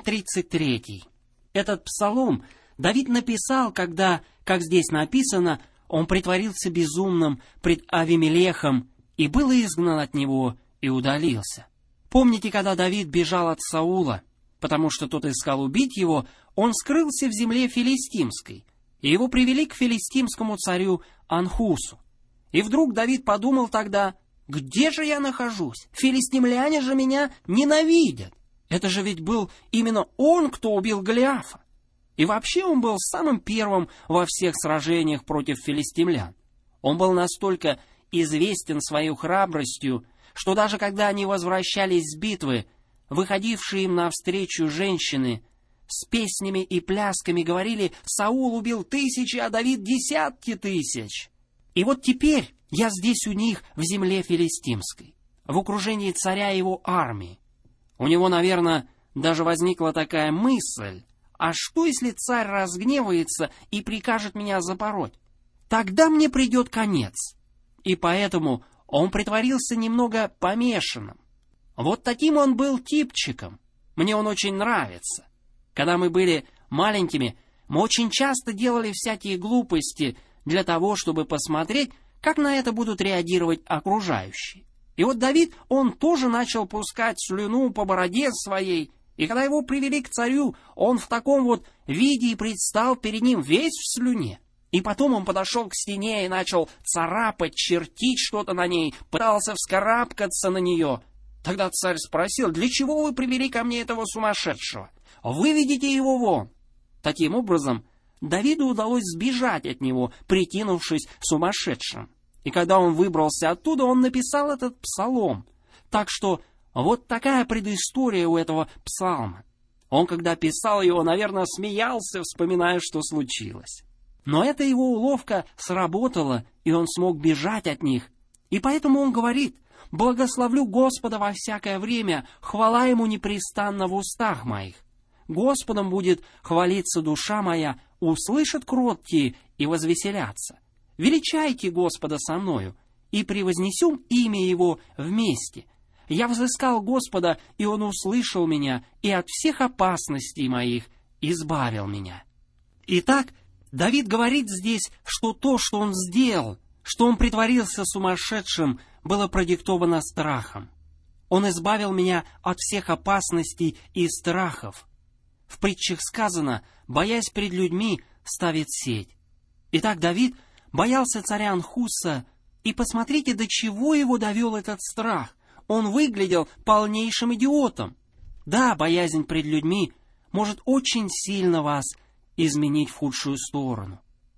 33. Этот псалом Давид написал, когда, как здесь написано, он притворился безумным пред Авимелехом и был изгнан от него и удалился. Помните, когда Давид бежал от Саула, потому что тот искал убить его, он скрылся в земле филистимской, и его привели к филистимскому царю Анхусу. И вдруг Давид подумал тогда, где же я нахожусь? Филистимляне же меня ненавидят. Это же ведь был именно он, кто убил Голиафа. И вообще он был самым первым во всех сражениях против филистимлян. Он был настолько известен своей храбростью, что даже когда они возвращались с битвы, выходившие им навстречу женщины с песнями и плясками говорили: «Саул убил тысячи, а Давид десятки тысяч». И вот теперь я здесь у них, в земле филистимской, в окружении царя и его армии. У него, наверное, даже возникла такая мысль: а что, если царь разгневается и прикажет меня запороть? Тогда мне придет конец. И поэтому он притворился немного помешанным. Вот таким он был типчиком. Мне он очень нравится. Когда мы были маленькими, мы очень часто делали всякие глупости для того, чтобы посмотреть, как на это будут реагировать окружающие. И вот Давид, он тоже начал пускать слюну по бороде своей, и когда его привели к царю, он в таком вот виде и предстал перед ним весь в слюне. И потом он подошел к стене и начал царапать, чертить что-то на ней, пытался вскарабкаться на нее. Тогда царь спросил: «Для чего вы привели ко мне этого сумасшедшего? Выведите его вон». Таким образом, Давиду удалось сбежать от него, прикинувшись сумасшедшим. И когда он выбрался оттуда, он написал этот псалом. Так что вот такая предыстория у этого псалма. Он, когда писал его, наверное, смеялся, вспоминая, что случилось. Но эта его уловка сработала, и он смог бежать от них. И поэтому он говорит: «Благословлю Господа во всякое время, хвала Ему непрестанно в устах моих. Господом будет хвалиться душа моя, услышат кроткие и возвеселятся. Величайте Господа со мною, и превознесем имя Его вместе. Я взыскал Господа, и Он услышал меня, и от всех опасностей моих избавил меня». Итак, Давид говорит здесь, что то, что он сделал, что он притворился сумасшедшим, было продиктовано страхом. Он избавил меня от всех опасностей и страхов. В притчах сказано: «Боясь пред людьми, ставит сеть». Итак, Давид боялся царя Анхуса, и посмотрите, до чего его довел этот страх. Он выглядел полнейшим идиотом. Да, боязнь пред людьми может очень сильно вас изменить в худшую сторону.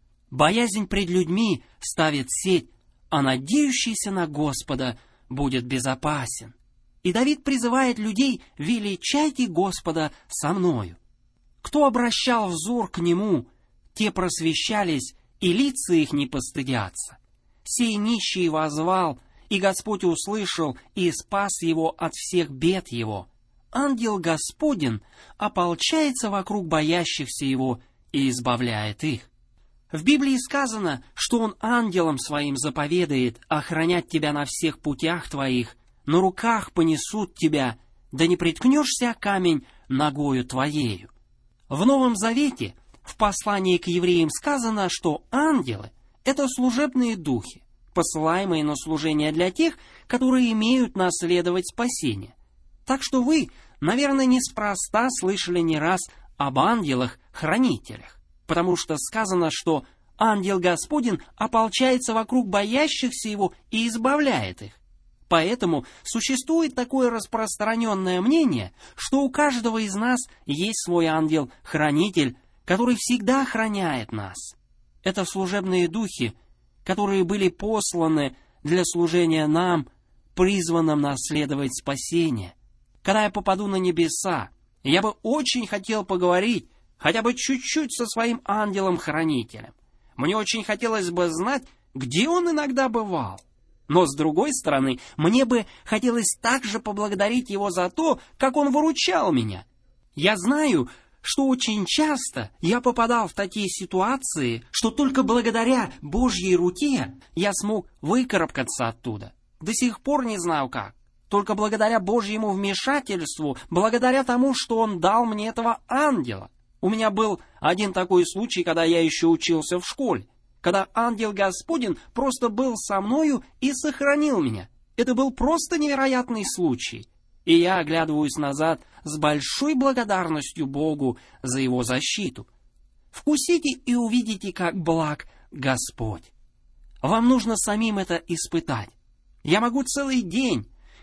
Боязнь пред людьми ставит сеть, а надеющийся на Господа будет безопасен. И Давид призывает людей: «Величайте Господа со мною». Кто обращал взор к Нему, те просвещались, и лица их не постыдятся. Сей нищий воззвал, и Господь услышал, и спас его от всех бед его. Ангел Господень ополчается вокруг боящихся Его и избавляет их. В Библии сказано, что Он ангелом Своим заповедает охранять тебя на всех путях твоих, на руках понесут тебя, да не приткнешься о камень ногою твоею. В Новом Завете, в послании к евреям сказано, что ангелы — это служебные духи, посылаемые на служение для тех, которые имеют наследовать спасение. Так что вы, наверное, неспроста слышали не раз об ангелах-хранителях, потому что сказано, что ангел Господень ополчается вокруг боящихся Его и избавляет их. Поэтому существует такое распространенное мнение, что у каждого из нас есть свой ангел-хранитель, который всегда охраняет нас. Это служебные духи, которые были посланы для служения нам, призванным наследовать спасение. Когда я попаду на небеса, я бы очень хотел поговорить хотя бы чуть-чуть со своим ангелом-хранителем. Мне очень хотелось бы знать, где он иногда бывал. Но, с другой стороны, мне бы хотелось также поблагодарить его за то, как он выручал меня. Я знаю, что очень часто я попадал в такие ситуации, что только благодаря Божьей руке я смог выкарабкаться оттуда. До сих пор не знаю как. Только благодаря Божьему вмешательству, благодаря тому, что Он дал мне этого ангела. У меня был один такой случай, когда я еще учился в школе, когда ангел Господень просто был со мною и сохранил меня. Это был просто невероятный случай. И я оглядываюсь назад с большой благодарностью Богу за Его защиту. Вкусите и увидите, как благ Господь. Вам нужно самим это испытать. Я могу целый день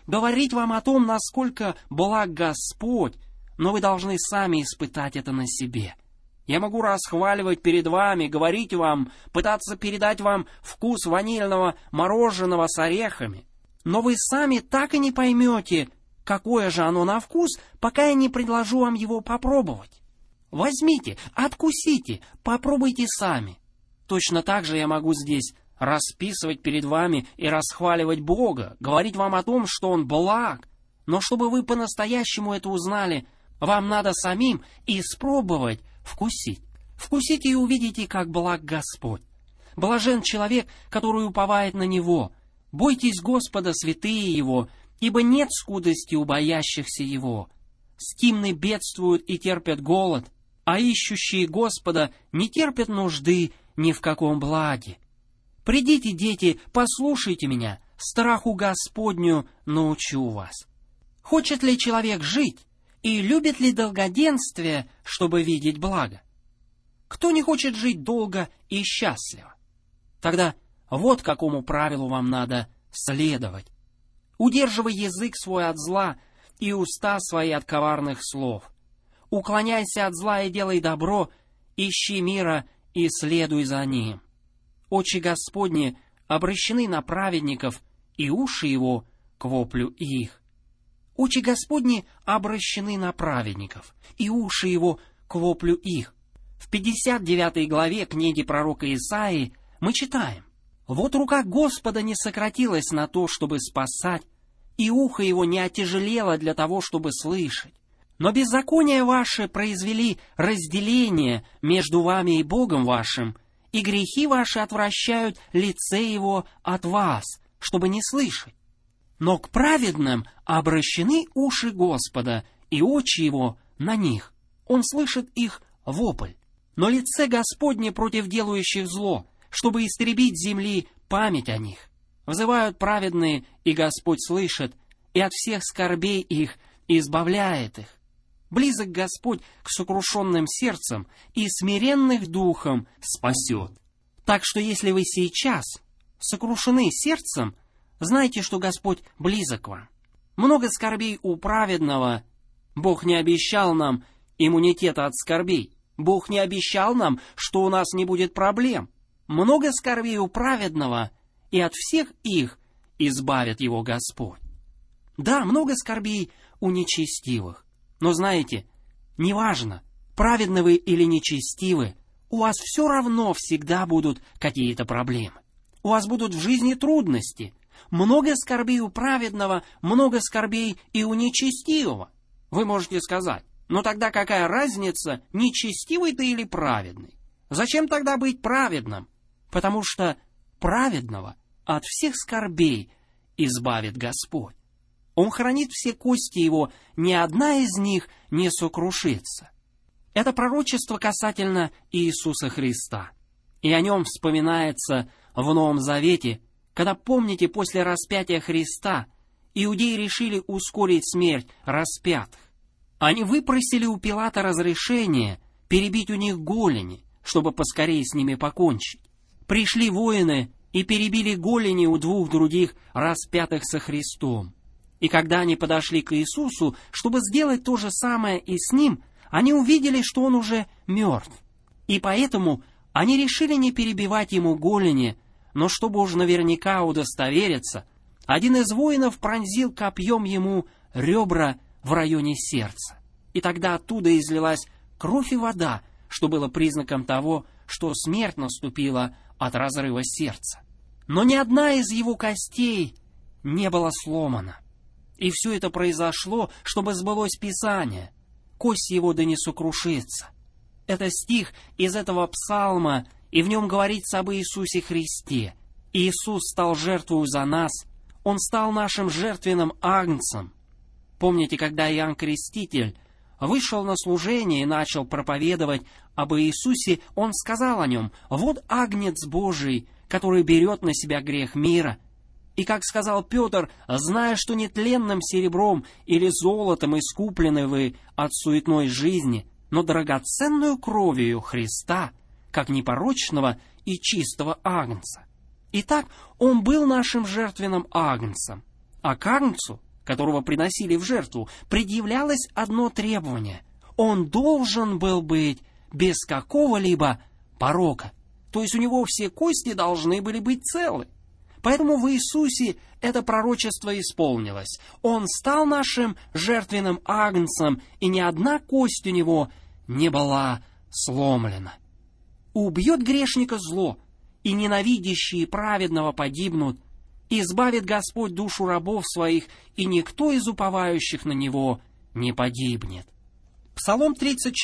говорить вам о том, насколько благ Господь, но вы должны сами испытать это на себе. Я могу расхваливать перед вами, говорить вам, пытаться передать вам вкус ванильного мороженого с орехами, но вы сами так и не поймете, какое же оно на вкус, пока я не предложу вам его попробовать. Возьмите, откусите, попробуйте сами. Точно так же я могу здесь расписывать перед вами и расхваливать Бога, говорить вам о том, что Он благ. Но чтобы вы по-настоящему это узнали, вам надо самим испробовать, вкусить. Вкусите и увидите, как благ Господь. Блажен человек, который уповает на Него. Бойтесь Господа, святые Его, ибо нет скудости у боящихся Его. Скимны бедствуют и терпят голод, а ищущие Господа не терпят нужды ни в каком благе. Придите, дети, послушайте меня, страху Господню научу вас. Хочет ли человек жить, и любит ли долгоденствие, чтобы видеть благо? Кто не хочет жить долго и счастливо? Тогда вот какому правилу вам надо следовать. Удерживай язык свой от зла и уста свои от коварных слов. Уклоняйся от зла и делай добро, ищи мира и следуй за ним. Очи Господни обращены на праведников, и уши его к воплю их. Очи Господни обращены на праведников, и уши его к воплю их. В 59 главе книги пророка Исаии мы читаем: «Вот рука Господа не сократилась на то, чтобы спасать, и ухо его не отяжелело для того, чтобы слышать. Но беззакония ваши произвели разделение между вами и Богом вашим, и грехи ваши отвращают лице его от вас, чтобы не слышать. Но к праведным обращены уши Господа, и очи его на них. Он слышит их вопль. Но лице Господне против делающих зло, чтобы истребить с земли память о них. Взывают праведные, и Господь слышит, и от всех скорбей их избавляет их. Близок Господь к сокрушенным сердцем, и смиренных духом спасет». Так что если вы сейчас сокрушены сердцем, знайте, что Господь близок к вам. Много скорбей у праведного. Бог не обещал нам иммунитета от скорбей. Бог не обещал нам, что у нас не будет проблем. Много скорбей у праведного, и от всех их избавит его Господь. Да, много скорбей у нечестивых. Но знаете, неважно, праведны вы или нечестивы, у вас все равно всегда будут какие-то проблемы. У вас будут в жизни трудности. Много скорбей у праведного, много скорбей и у нечестивого. Вы можете сказать: ну тогда какая разница, нечестивый ты или праведный? Зачем тогда быть праведным? Потому что праведного от всех скорбей избавит Господь. Он хранит все кости его, ни одна из них не сокрушится. Это пророчество касательно Иисуса Христа. И о нем вспоминается в Новом Завете, когда, помните, после распятия Христа иудеи решили ускорить смерть распятых. Они выпросили у Пилата разрешение перебить у них голени, чтобы поскорее с ними покончить. Пришли воины и перебили голени у двух других распятых со Христом. И когда они подошли к Иисусу, чтобы сделать то же самое и с ним, они увидели, что он уже мертв. И поэтому они решили не перебивать ему голени, но чтобы уж наверняка удостовериться, один из воинов пронзил копьем ему ребра в районе сердца. И тогда оттуда излилась кровь и вода, что было признаком того, что смерть наступила от разрыва сердца. Но ни одна из его костей не была сломана. И все это произошло, чтобы сбылось Писание: кость его да не сокрушится. Это стих из этого псалма, и в нем говорится об Иисусе Христе. Иисус стал жертвою за нас, Он стал нашим жертвенным агнцем. Помните, когда Иоанн Креститель вышел на служение и начал проповедовать об Иисусе, он сказал о нем: «Вот агнец Божий, который берет на себя грех мира». И как сказал Петр: «Зная, что нетленным серебром или золотом искуплены вы от суетной жизни, но драгоценную кровью Христа, как непорочного и чистого агнца». Итак, Он был нашим жертвенным агнцем, а к агнцу которого приносили в жертву, предъявлялось одно требование. Он должен был быть без какого-либо порока. То есть у него все кости должны были быть целы. Поэтому в Иисусе это пророчество исполнилось. Он стал нашим жертвенным агнцем, и ни одна кость у него не была сломлена. Убьет грешника зло, и ненавидящие праведного погибнут. Избавит Господь душу рабов своих, и никто из уповающих на Него не погибнет. Псалом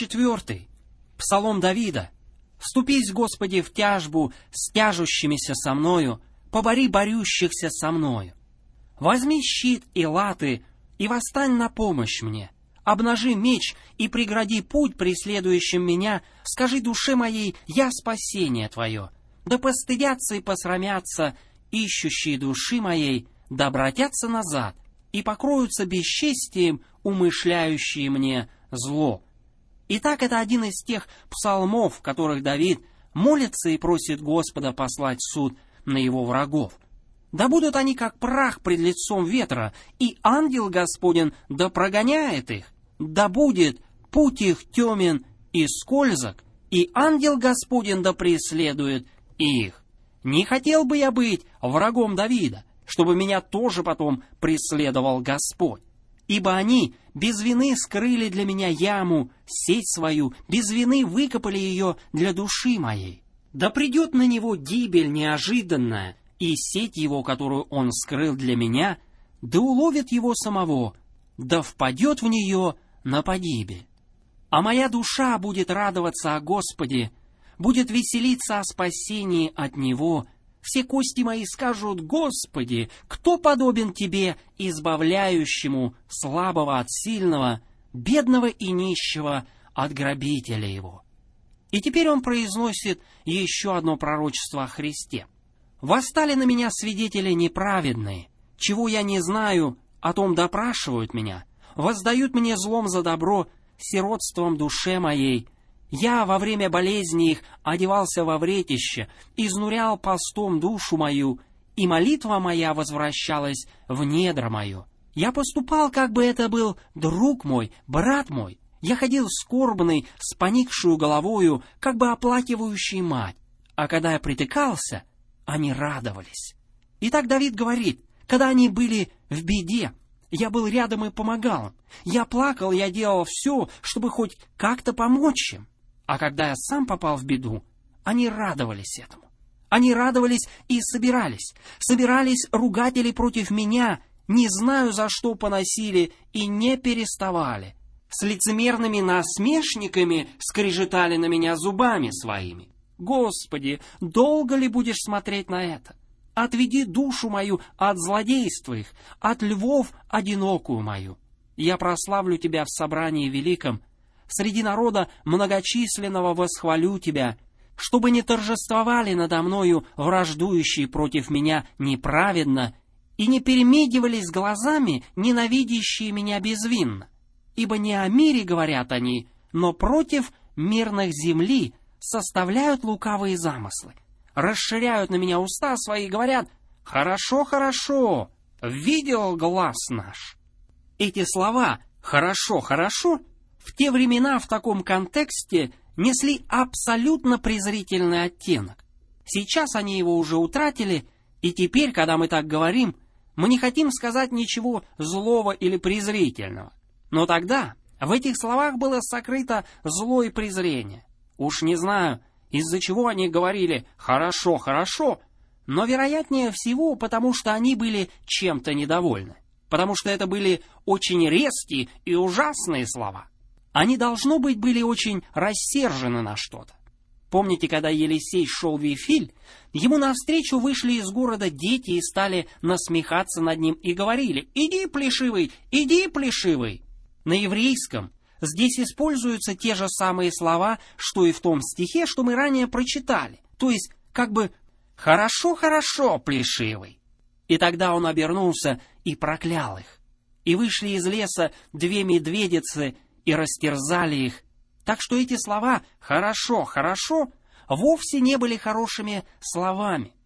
34, Псалом Давида. «Вступись, Господи, в тяжбу с тяжущимися со мною, побори борющихся со мною. Возьми щит и латы, и восстань на помощь мне. Обнажи меч и прегради путь преследующим меня. Скажи душе моей: я спасение Твое. Да постыдятся и посрамятся ищущие души моей, да обратятся назад и покроются бесчестием умышляющие мне зло». Итак, это один из тех псалмов, в которых Давид молится и просит Господа послать суд на его врагов. «Да будут они, как прах пред лицом ветра, и ангел Господень да прогоняет их. Да будет путь их темен и скользок, и ангел Господень да преследует их». Не хотел бы я быть врагом Давида, чтобы меня тоже потом преследовал Господь. Ибо они без вины скрыли для меня яму, сеть свою, без вины выкопали ее для души моей. Да придет на него гибель неожиданная, и сеть его, которую он скрыл для меня, да уловит его самого, да впадет в нее на погибель. А моя душа будет радоваться о Господе, будет веселиться о спасении от Него. Все кости мои скажут: Господи, кто подобен Тебе, избавляющему слабого от сильного, бедного и нищего от грабителя его? И теперь он произносит еще одно пророчество о Христе. «Восстали на меня свидетели неправедные, чего я не знаю, о том допрашивают меня, воздают мне злом за добро, сиротством душе моей. Я во время болезни их одевался во вретище, изнурял постом душу мою, и молитва моя возвращалась в недра мое. Я поступал, как бы это был друг мой, брат мой. Я ходил скорбный, с поникшую головою, как бы оплакивающий мать. А когда я притыкался, они радовались». Итак, Давид говорит, когда они были в беде, я был рядом и помогал им. Я плакал, я делал все, чтобы хоть как-то помочь им. А когда я сам попал в беду, они радовались этому. Они радовались и собирались. Собирались ругатели против меня, не знаю, за что поносили, и не переставали. С лицемерными насмешниками скрежетали на меня зубами своими. Господи, долго ли будешь смотреть на это? Отведи душу мою от злодейства их, от львов одинокую мою. Я прославлю Тебя в собрании великом, среди народа многочисленного восхвалю Тебя, чтобы не торжествовали надо мною враждующие против меня неправедно и не перемигивались глазами ненавидящие меня безвинно. Ибо не о мире говорят они, но против мирных земли составляют лукавые замыслы, расширяют на меня уста свои и говорят: «Хорошо, хорошо, видел глаз наш». Эти слова «хорошо, хорошо» в те времена в таком контексте несли абсолютно презрительный оттенок. Сейчас они его уже утратили, и теперь, когда мы так говорим, мы не хотим сказать ничего злого или презрительного. Но тогда в этих словах было сокрыто зло и презрение. Уж не знаю, из-за чего они говорили «хорошо, хорошо», но вероятнее всего, потому что они были чем-то недовольны. Потому что это были очень резкие и ужасные слова. Они, должно быть, были очень рассержены на что-то. Помните, когда Елисей шел в Вифиль, ему навстречу вышли из города дети и стали насмехаться над ним и говорили: «Иди, плешивый, иди, плешивый». На еврейском здесь используются те же самые слова, что и в том стихе, что мы ранее прочитали. То есть, как бы «хорошо, хорошо, плешивый». И тогда он обернулся и проклял их. И вышли из леса две медведицы и растерзали их. Так что эти слова «хорошо, хорошо» вовсе не были хорошими словами.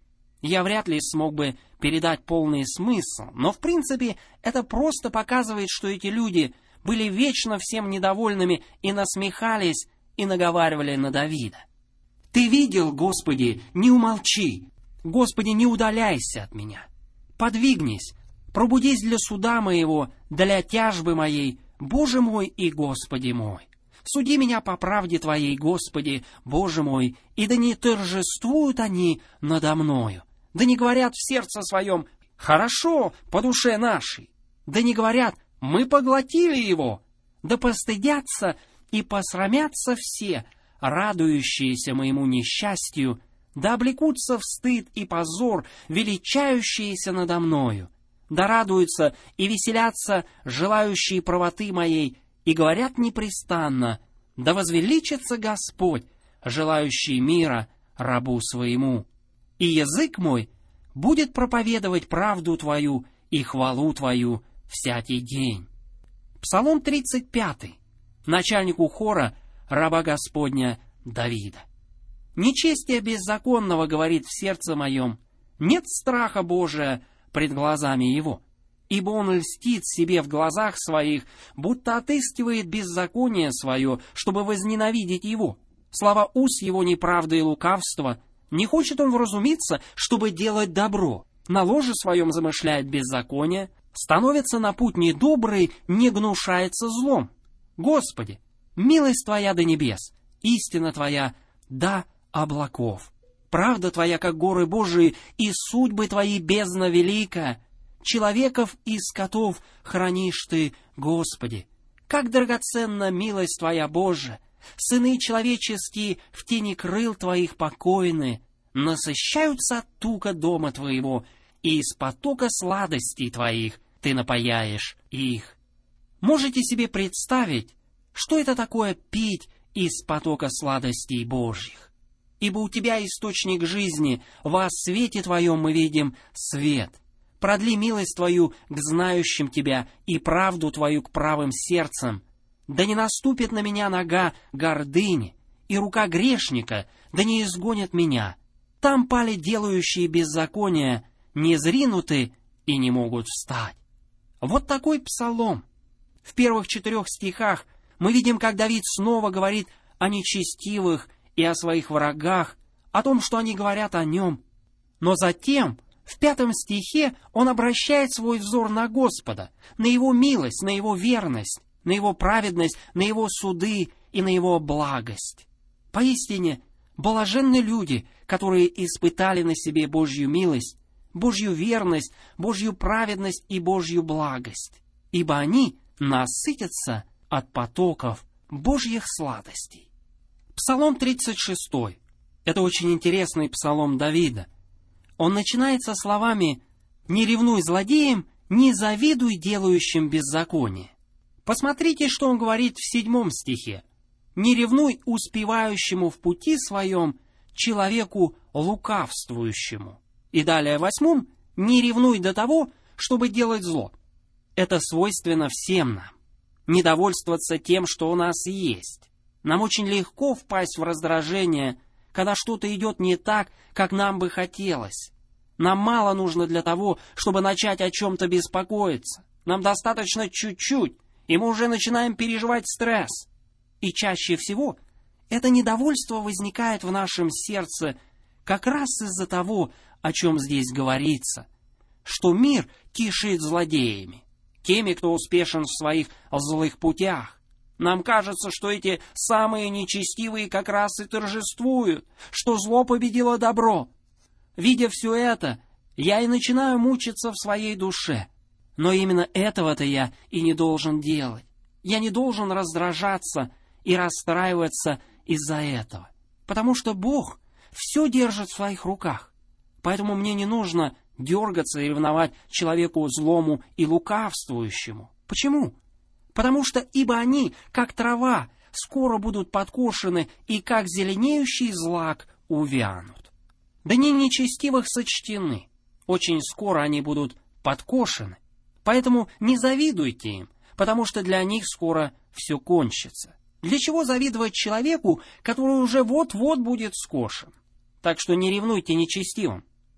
Я вряд ли смог бы передать полный смысл, но в принципе это просто показывает, что эти люди были вечно всем недовольными и насмехались и наговаривали на Давида. «Ты видел, Господи, не умолчи! Господи, не удаляйся от меня! Подвигнись, пробудись для суда моего, для тяжбы моей, Боже мой и Господи мой! Суди меня по правде Твоей, Господи, Боже мой, и да не торжествуют они надо мною, да не говорят в сердце своем «хорошо по душе нашей», да не говорят «мы поглотили его», да постыдятся и посрамятся все, радующиеся моему несчастью, да облекутся в стыд и позор, величающиеся надо мною, да радуются и веселятся желающие правоты моей, и говорят непрестанно: да возвеличится Господь, желающий мира рабу своему. И язык мой будет проповедовать правду Твою и хвалу Твою всякий день». Псалом 35, начальнику хора раба Господня Давида. «Нечестие беззаконного говорит в сердце моем, нет страха Божия пред глазами его, ибо он льстит себе в глазах своих, будто отыскивает беззаконие свое, чтобы возненавидеть его. Слова уст его неправда и лукавство, не хочет он вразумиться, чтобы делать добро, на ложе своем замышляет беззаконие, становится на путь недобрый, не гнушается злом. Господи, милость Твоя до небес, истина Твоя до облаков. Правда Твоя, как горы Божии, и судьбы Твои бездна велика. Человеков и скотов хранишь Ты, Господи. Как драгоценна милость Твоя, Боже! Сыны человеческие в тени крыл Твоих покойны, насыщаются от тука дома Твоего, и из потока сладостей Твоих Ты напояешь их. Можете себе представить, что это такое пить из потока сладостей Божьих? Ибо у Тебя источник жизни, во свете Твоем мы видим свет. Продли милость Твою к знающим Тебя и правду Твою к правым сердцам. Да не наступит на меня нога гордыни, и рука грешника, да не изгонит меня. Там пали делающие беззакония, не зринуты и не могут встать». Вот такой псалом. В первых 4 стихах мы видим, как Давид снова говорит о нечестивых и о своих врагах, о том, что они говорят о нем. Но затем, в 5 стихе, он обращает свой взор на Господа, на Его милость, на Его верность, на Его праведность, на Его суды и на Его благость. Поистине, блаженны люди, которые испытали на себе Божью милость, Божью верность, Божью праведность и Божью благость, ибо они насытятся от потоков Божьих сладостей. Псалом 36. Это очень интересный псалом Давида. Он начинается словами «Не ревнуй злодеям, не завидуй делающим беззаконие». Посмотрите, что он говорит в 7 стихе. «Не ревнуй успевающему в пути своем, человеку лукавствующему». И далее в 8: «Не ревнуй до того, чтобы делать зло». Это свойственно всем нам. Недовольствоваться тем, что у нас есть. Нам очень легко впасть в раздражение, когда что-то идет не так, как нам бы хотелось. Нам мало нужно для того, чтобы начать о чем-то беспокоиться. Нам достаточно чуть-чуть, и мы уже начинаем переживать стресс. И чаще всего это недовольство возникает в нашем сердце как раз из-за того, о чем здесь говорится, что мир кишит злодеями, теми, кто успешен в своих злых путях. Нам кажется, что эти самые нечестивые как раз и торжествуют, что зло победило добро. Видя все это, я и начинаю мучиться в своей душе. Но именно этого-то я и не должен делать. Я не должен раздражаться и расстраиваться из-за этого, потому что Бог все держит в своих руках. Поэтому мне не нужно дергаться и ревновать человеку злому и лукавствующему. Почему? Потому что ибо они, как трава, скоро будут подкошены, и как зеленеющий злак увянут. Дни нечестивых сочтены. Очень скоро они будут подкошены. Поэтому не завидуйте им, потому что для них скоро все кончится. Для чего завидовать человеку, который уже вот-вот будет скошен? Так что не ревнуйте нечестивым.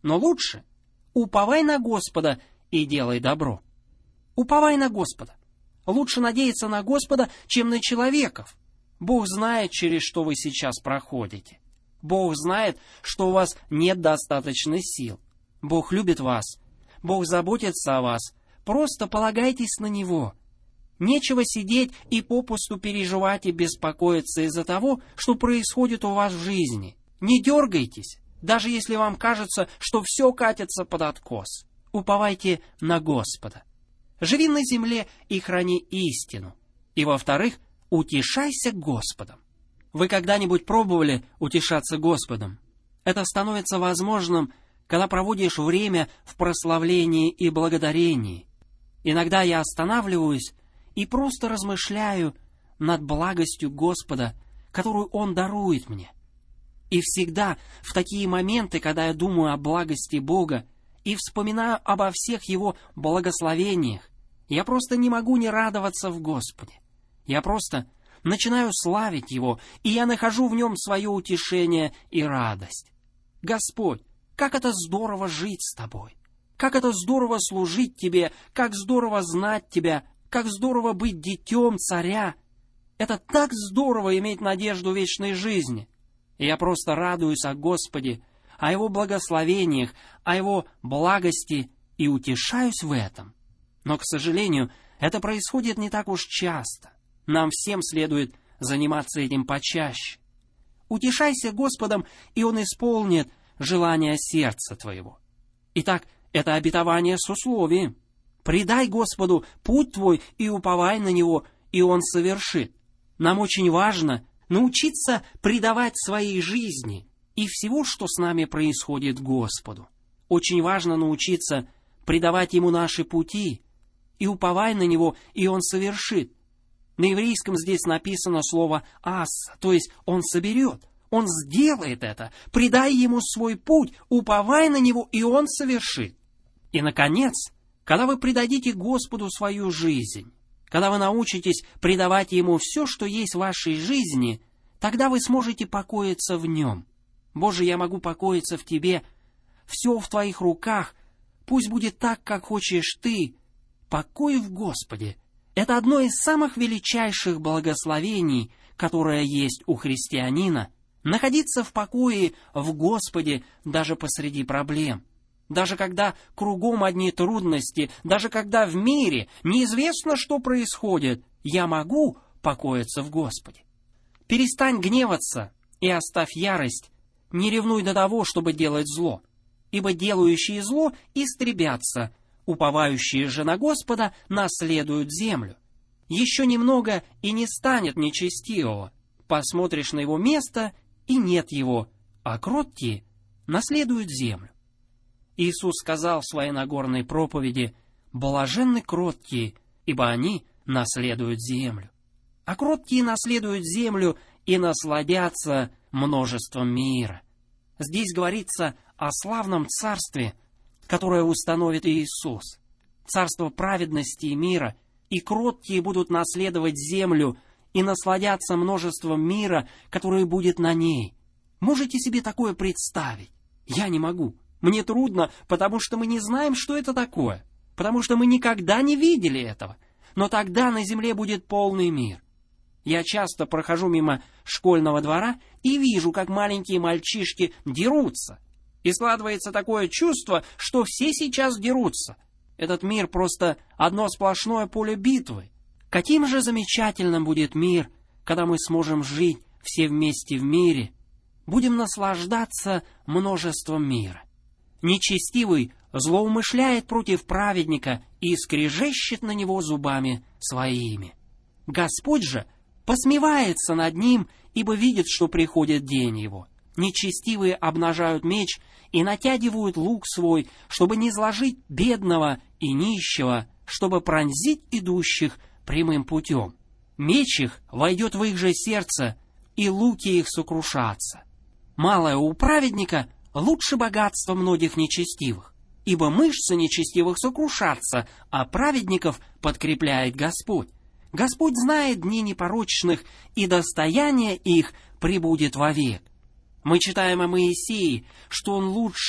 Но лучше уповай на Господа и делай добро. Уповай на Господа. Лучше надеяться на Господа, чем на человеков. Бог знает, через что вы сейчас проходите. Бог знает, что у вас нет достаточно сил. Бог любит вас. Бог заботится о вас. Просто полагайтесь на Него. Нечего сидеть и попусту переживать и беспокоиться из-за того, что происходит у вас в жизни. Не дергайтесь, даже если вам кажется, что все катится под откос. Уповайте на Господа. Живи на земле и храни истину. И, во-вторых, утешайся Господом. Вы когда-нибудь пробовали утешаться Господом? Это становится возможным, когда проводишь время в прославлении и благодарении. Иногда я останавливаюсь и просто размышляю над благостью Господа, которую Он дарует мне. И всегда в такие моменты, когда я думаю о благости Бога и вспоминаю обо всех Его благословениях, я просто не могу не радоваться в Господе. Я просто начинаю славить Его, и я нахожу в Нем свое утешение и радость. Господь, как это здорово жить с Тобой! Как это здорово служить Тебе! Как здорово знать Тебя! Как здорово быть детем Царя! Это так здорово иметь надежду вечной жизни! И я просто радуюсь о Господе, о Его благословениях, о Его благости и утешаюсь в этом. Но, к сожалению, это происходит не так уж часто. Нам всем следует заниматься этим почаще. Утешайся Господом, и Он исполнит желание сердца твоего. Итак, это обетование с условием. Предай Господу путь твой и уповай на Него, и Он совершит. Нам очень важно научиться предавать своей жизни и всего, что с нами происходит, Господу. Очень важно научиться предавать Ему наши пути, и уповай на Него, и Он совершит. На еврейском здесь написано слово «ас», то есть Он соберет, Он сделает это. Предай Ему свой путь, уповай на Него, и Он совершит. И, наконец, когда вы предадите Господу свою жизнь, когда вы научитесь предавать Ему все, что есть в вашей жизни, тогда вы сможете покоиться в Нем. Боже, я могу покоиться в Тебе, все в Твоих руках, пусть будет так, как хочешь Ты. Покой в Господе — это одно из самых величайших благословений, которое есть у христианина, находиться в покое в Господе даже посреди проблем. Даже когда кругом одни трудности, даже когда в мире неизвестно, что происходит, я могу покоиться в Господе. Перестань гневаться и оставь ярость, не ревнуй до того, чтобы делать зло, ибо делающие зло истребятся, уповающие же на Господа наследуют землю. Еще немного, и не станет нечестивого. Посмотришь на его место, и нет его, а кроткие наследуют землю. Иисус сказал в своей Нагорной проповеди: «Блаженны кроткие, ибо они наследуют землю». А кроткие наследуют землю и насладятся множеством мира. Здесь говорится о славном царстве, которое установит Иисус. Царство праведности и мира, и кроткие будут наследовать землю и насладятся множеством мира, которое будет на ней. Можете себе такое представить? Я не могу. Мне трудно, потому что мы не знаем, что это такое, потому что мы никогда не видели этого. Но тогда на земле будет полный мир. Я часто прохожу мимо школьного двора и вижу, как маленькие мальчишки дерутся. И складывается такое чувство, что все сейчас дерутся. Этот мир просто одно сплошное поле битвы. Каким же замечательным будет мир, когда мы сможем жить все вместе в мире, будем наслаждаться множеством мира. Нечестивый злоумышляет против праведника и скрежещет на него зубами своими. Господь же посмевается над ним, ибо видит, что приходит день его. Нечестивые обнажают меч и натягивают лук свой, чтобы низложить бедного и нищего, чтобы пронзить идущих прямым путем. Меч их войдет в их же сердце, и луки их сокрушатся. Малое у праведника лучше богатства многих нечестивых, ибо мышцы нечестивых сокрушатся, а праведников подкрепляет Господь. Господь знает дни непорочных, и достояние их пребудет вовек. Мы читаем о Моисее, что он лучше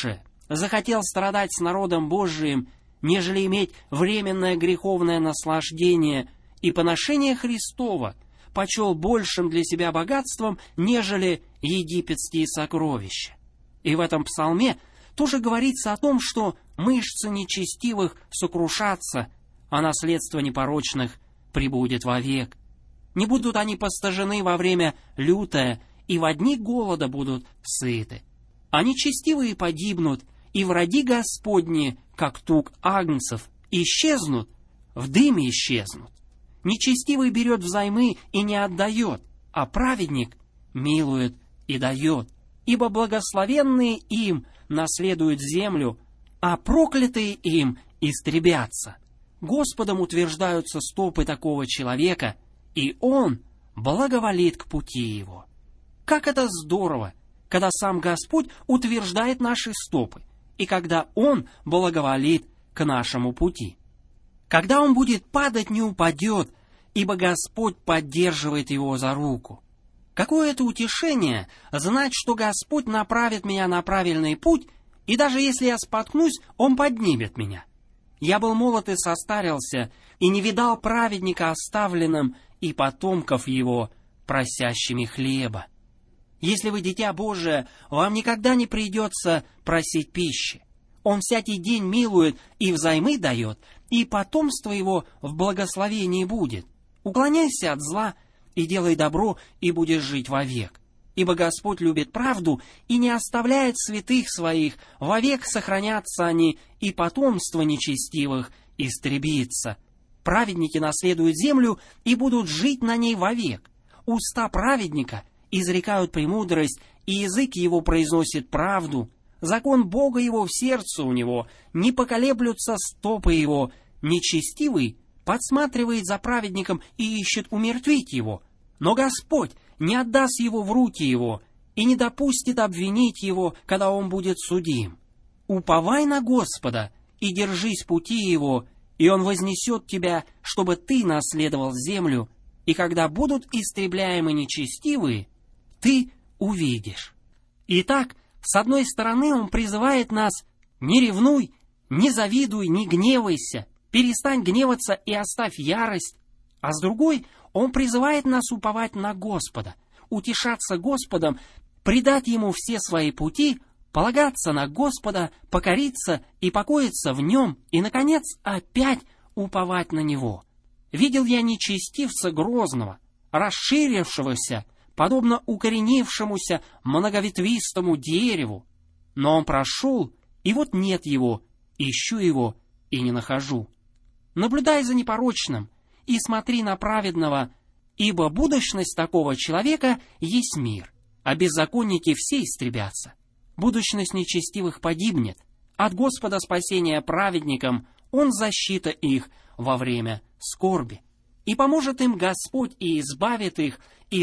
захотел страдать с народом Божиим, нежели иметь временное греховное наслаждение, и поношение Христова почел большим для себя богатством, нежели египетские сокровища. И в этом псалме тоже говорится о том, что мышцы нечестивых сокрушатся, а наследство непорочных пребудет вовек. Не будут они постажены во время лютое, и во дни голода будут сыты. А нечестивые погибнут, и враги Господни, как тук агнцев, исчезнут, в дыме исчезнут. Нечестивый берет взаймы и не отдает, а праведник милует и дает. Ибо благословенные им наследуют землю, а проклятые им истребятся. Господом утверждаются стопы такого человека, и он благоволит к пути его. Как это здорово, когда сам Господь утверждает наши стопы, и когда Он благоволит к нашему пути. Когда он будет падать, не упадет, ибо Господь поддерживает его за руку. Какое это утешение знать, что Господь направит меня на правильный путь, и даже если я споткнусь, Он поднимет меня. Я был молод и состарился, и не видал праведника оставленным, и потомков его просящими хлеба. Если вы дитя Божие, вам никогда не придется просить пищи. Он всякий день милует и взаймы дает, и потомство его в благословении будет. Уклоняйся от зла и делай добро, и будешь жить вовек. Ибо Господь любит правду и не оставляет святых своих, вовек сохранятся они, и потомство нечестивых истребится. Праведники наследуют землю и будут жить на ней вовек. Уста праведника изрекают премудрость, и язык его произносит правду. Закон Бога его в сердце у него, не поколеблются стопы его. Нечестивый подсматривает за праведником и ищет умертвить его. Но Господь не отдаст его в руки его и не допустит обвинить его, когда он будет судим. Уповай на Господа и держись пути его, и он вознесет тебя, чтобы ты наследовал землю, и когда будут истребляемы нечестивые, ты увидишь. Итак, с одной стороны, он призывает нас: не ревнуй, не завидуй, не гневайся, перестань гневаться и оставь ярость. А с другой, он призывает нас уповать на Господа, утешаться Господом, предать Ему все свои пути, полагаться на Господа, покориться и покоиться в Нем, и, наконец, опять уповать на Него. Видел я нечестивца грозного, расширившегося, подобно укоренившемуся многоветвистому дереву. Но он прошел, и вот нет его, ищу его и не нахожу. Наблюдай за непорочным и смотри на праведного, ибо будущность такого человека есть мир, а беззаконники все истребятся. Будущность нечестивых погибнет, от Господа спасения праведникам, Он защита их во время скорби. И поможет им Господь, и избавит их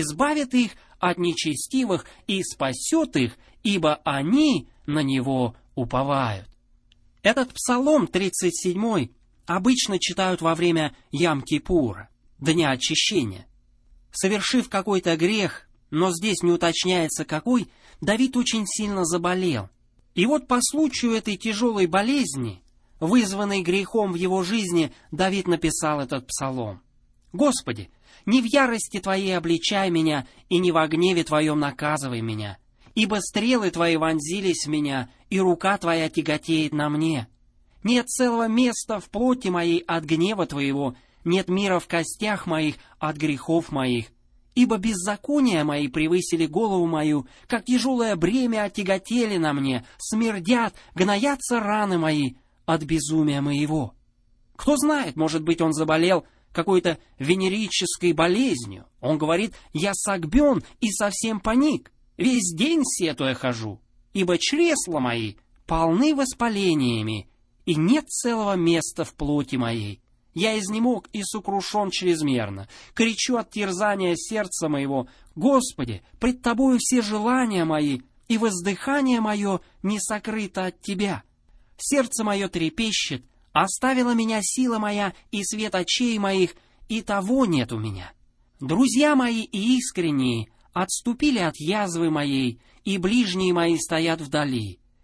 от нечестивых, и спасет их, ибо они на Него уповают. Этот Псалом 37 обычно читают во время Ям-Кипура, Дня Очищения. Совершив какой-то грех, но здесь не уточняется какой, Давид очень сильно заболел. И вот по случаю этой тяжелой болезни, вызванной грехом в его жизни, Давид написал этот псалом. «Господи, не в ярости Твоей обличай меня, и не во гневе Твоем наказывай меня, ибо стрелы Твои вонзились в меня, и рука Твоя тяготеет на мне. Нет целого места в плоти моей от гнева Твоего, нет мира в костях моих от грехов моих. Ибо беззакония мои превысили голову мою, как тяжелое бремя отяготели на мне, смердят, гноятся раны мои от безумия моего». Кто знает, может быть, он заболел какой-то венерической болезнью. Он говорит: «Я согбен и совсем паник, весь день сетуя хожу, ибо чресла мои полны воспалениями, и нет целого места в плоти моей. Я изнемог и сокрушен чрезмерно, кричу от терзания сердца моего: Господи, пред Тобою все желания мои, и воздыхание мое не сокрыто от Тебя. Сердце мое трепещет, оставила меня сила моя и свет очей моих, и того нет у меня. Друзья мои и искренние отступили от язвы моей, и ближние мои стоят вдали.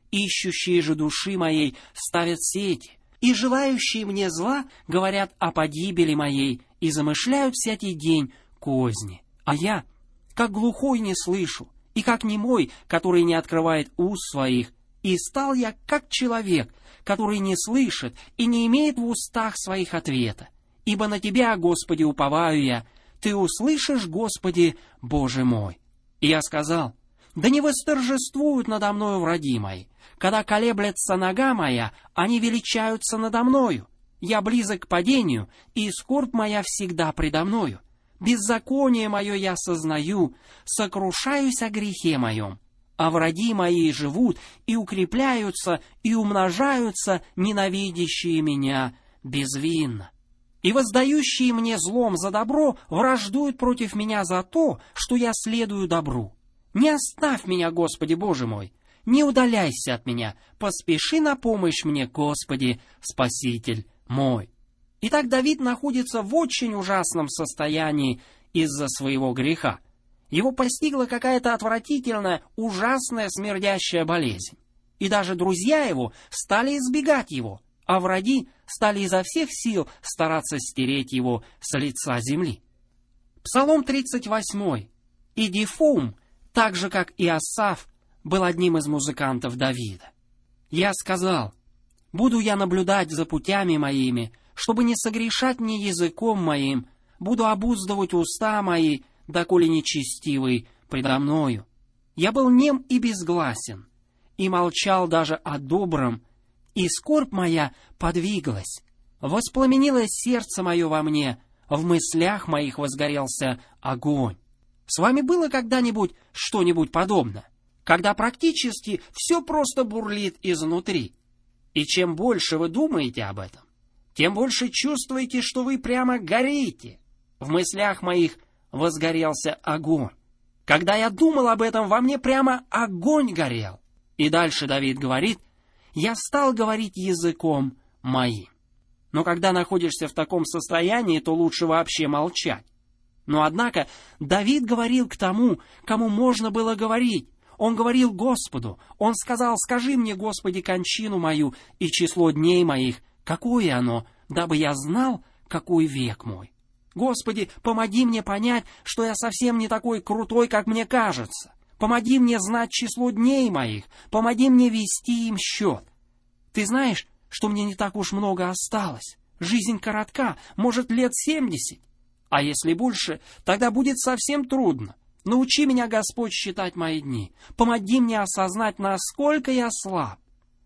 ищущие же души моей ставят сети, и желающие мне зла говорят о погибели моей и замышляют всякий день козни. А я, как глухой, не слышу, и как немой, который не открывает уст своих, и стал я как человек, который не слышит и не имеет в устах своих ответа. Ибо на Тебя, Господи, уповаю я, Ты услышишь, Господи, Боже мой. И я сказал: да не восторжествуют надо мною враги мои. Когда колеблется нога моя, они величаются надо мною. Я близок к падению, и скорбь моя всегда предо мною. Беззаконие мое я сознаю, сокрушаюсь о грехе моем. А враги мои живут и укрепляются, и умножаются ненавидящие меня безвинно. И воздающие мне злом за добро враждуют против меня за то, что я следую добру. Не оставь меня, Господи Боже мой, не удаляйся от меня, поспеши на помощь мне, Господи, Спаситель мой». Итак, Давид находится в очень ужасном состоянии из-за своего греха. Его постигла какая-то отвратительная, ужасная, смердящая болезнь. И даже друзья его стали избегать его, а враги стали изо всех сил стараться стереть его с лица земли. Псалом 38. Идифум, так же как и Асаф, был одним из музыкантов Давида. «Я сказал: буду я наблюдать за путями моими, чтобы не согрешать мне языком моим, буду обуздывать уста мои, доколе нечестивый предо мною. Я был нем и безгласен, и молчал даже о добром, и скорбь моя подвигалась. Воспламенилось сердце мое во мне, в мыслях моих возгорелся огонь». С вами было когда-нибудь что-нибудь подобное? Когда практически все просто бурлит изнутри. И чем больше вы думаете об этом, тем больше чувствуете, что вы прямо горите. В мыслях моих возгорелся огонь. Когда я думал об этом, во мне прямо огонь горел. И дальше Давид говорит: я стал говорить языком моим. Но когда находишься в таком состоянии, то лучше вообще молчать. Но однако Давид говорил к тому, кому можно было говорить. Он говорил Господу. Он сказал: скажи мне, Господи, кончину мою и число дней моих, какое оно, дабы я знал, какой век мой. Господи, помоги мне понять, что я совсем не такой крутой, как мне кажется. Помоги мне знать число дней моих. Помоги мне вести им счет. Ты знаешь, что мне не так уж много осталось. Жизнь коротка, может, лет 70. А если больше, тогда будет совсем трудно. Научи меня, Господь, считать мои дни. Помоги мне осознать, насколько я слаб.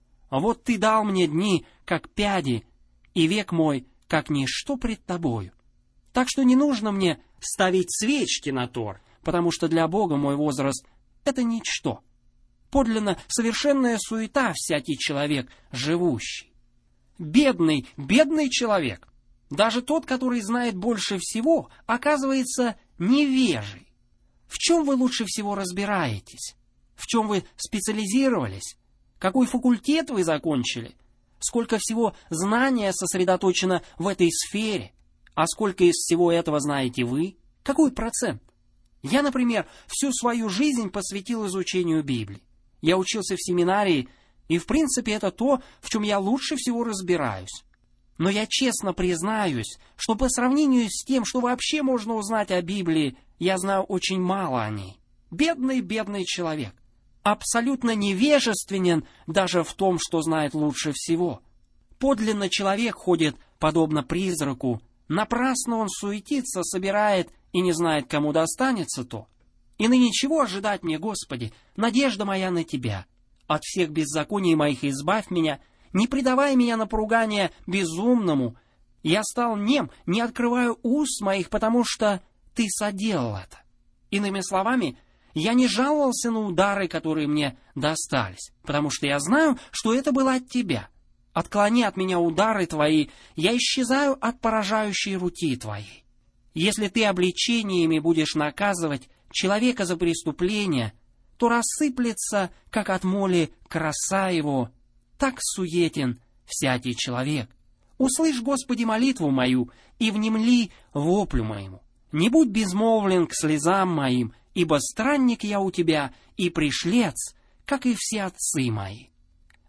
Вот Ты дал мне дни, как пяди, и век мой, как ничто пред Тобою. Так что не нужно мне ставить свечки на тор, потому что для Бога мой возраст — это ничто. Подлинно совершенная суета всякий человек живущий. Бедный, бедный человек. Даже тот, который знает больше всего, оказывается невежей. В чем вы лучше всего разбираетесь? В чем вы специализировались? Какой факультет вы закончили? Сколько всего знания сосредоточено в этой сфере? А сколько из всего этого знаете вы? Какой процент? Я, например, всю свою жизнь посвятил изучению Библии. Я учился в семинарии, и в принципе это то, в чем я лучше всего разбираюсь. Но я честно признаюсь, что по сравнению с тем, что вообще можно узнать о Библии, я знаю очень мало о ней. Бедный, бедный человек. Абсолютно невежественен даже в том, что знает лучше всего. Подлинно человек ходит подобно призраку. Напрасно он суетится, собирает и не знает, кому достанется то. И ныне чего ожидать мне, Господи? Надежда моя на Тебя. От всех беззаконий моих избавь меня, не предавай меня на поругание безумному. Я стал нем, не открываю уст моих, потому что Ты соделал это. Иными словами, я не жаловался на удары, которые мне достались, потому что я знаю, что это было от Тебя. Отклони от меня удары Твои, я исчезаю от поражающей руки Твоей. Если Ты обличениями будешь наказывать человека за преступление, то рассыплется, как от моли, краса его. Так суетен всякий человек. Услышь, Господи, молитву мою и внемли воплю моему. Не будь безмолвен к слезам моим, ибо странник я у Тебя и пришлец, как и все отцы мои.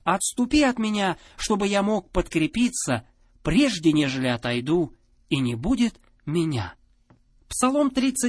отступи от меня, чтобы я мог подкрепиться, прежде нежели отойду, и не будет меня». Псалом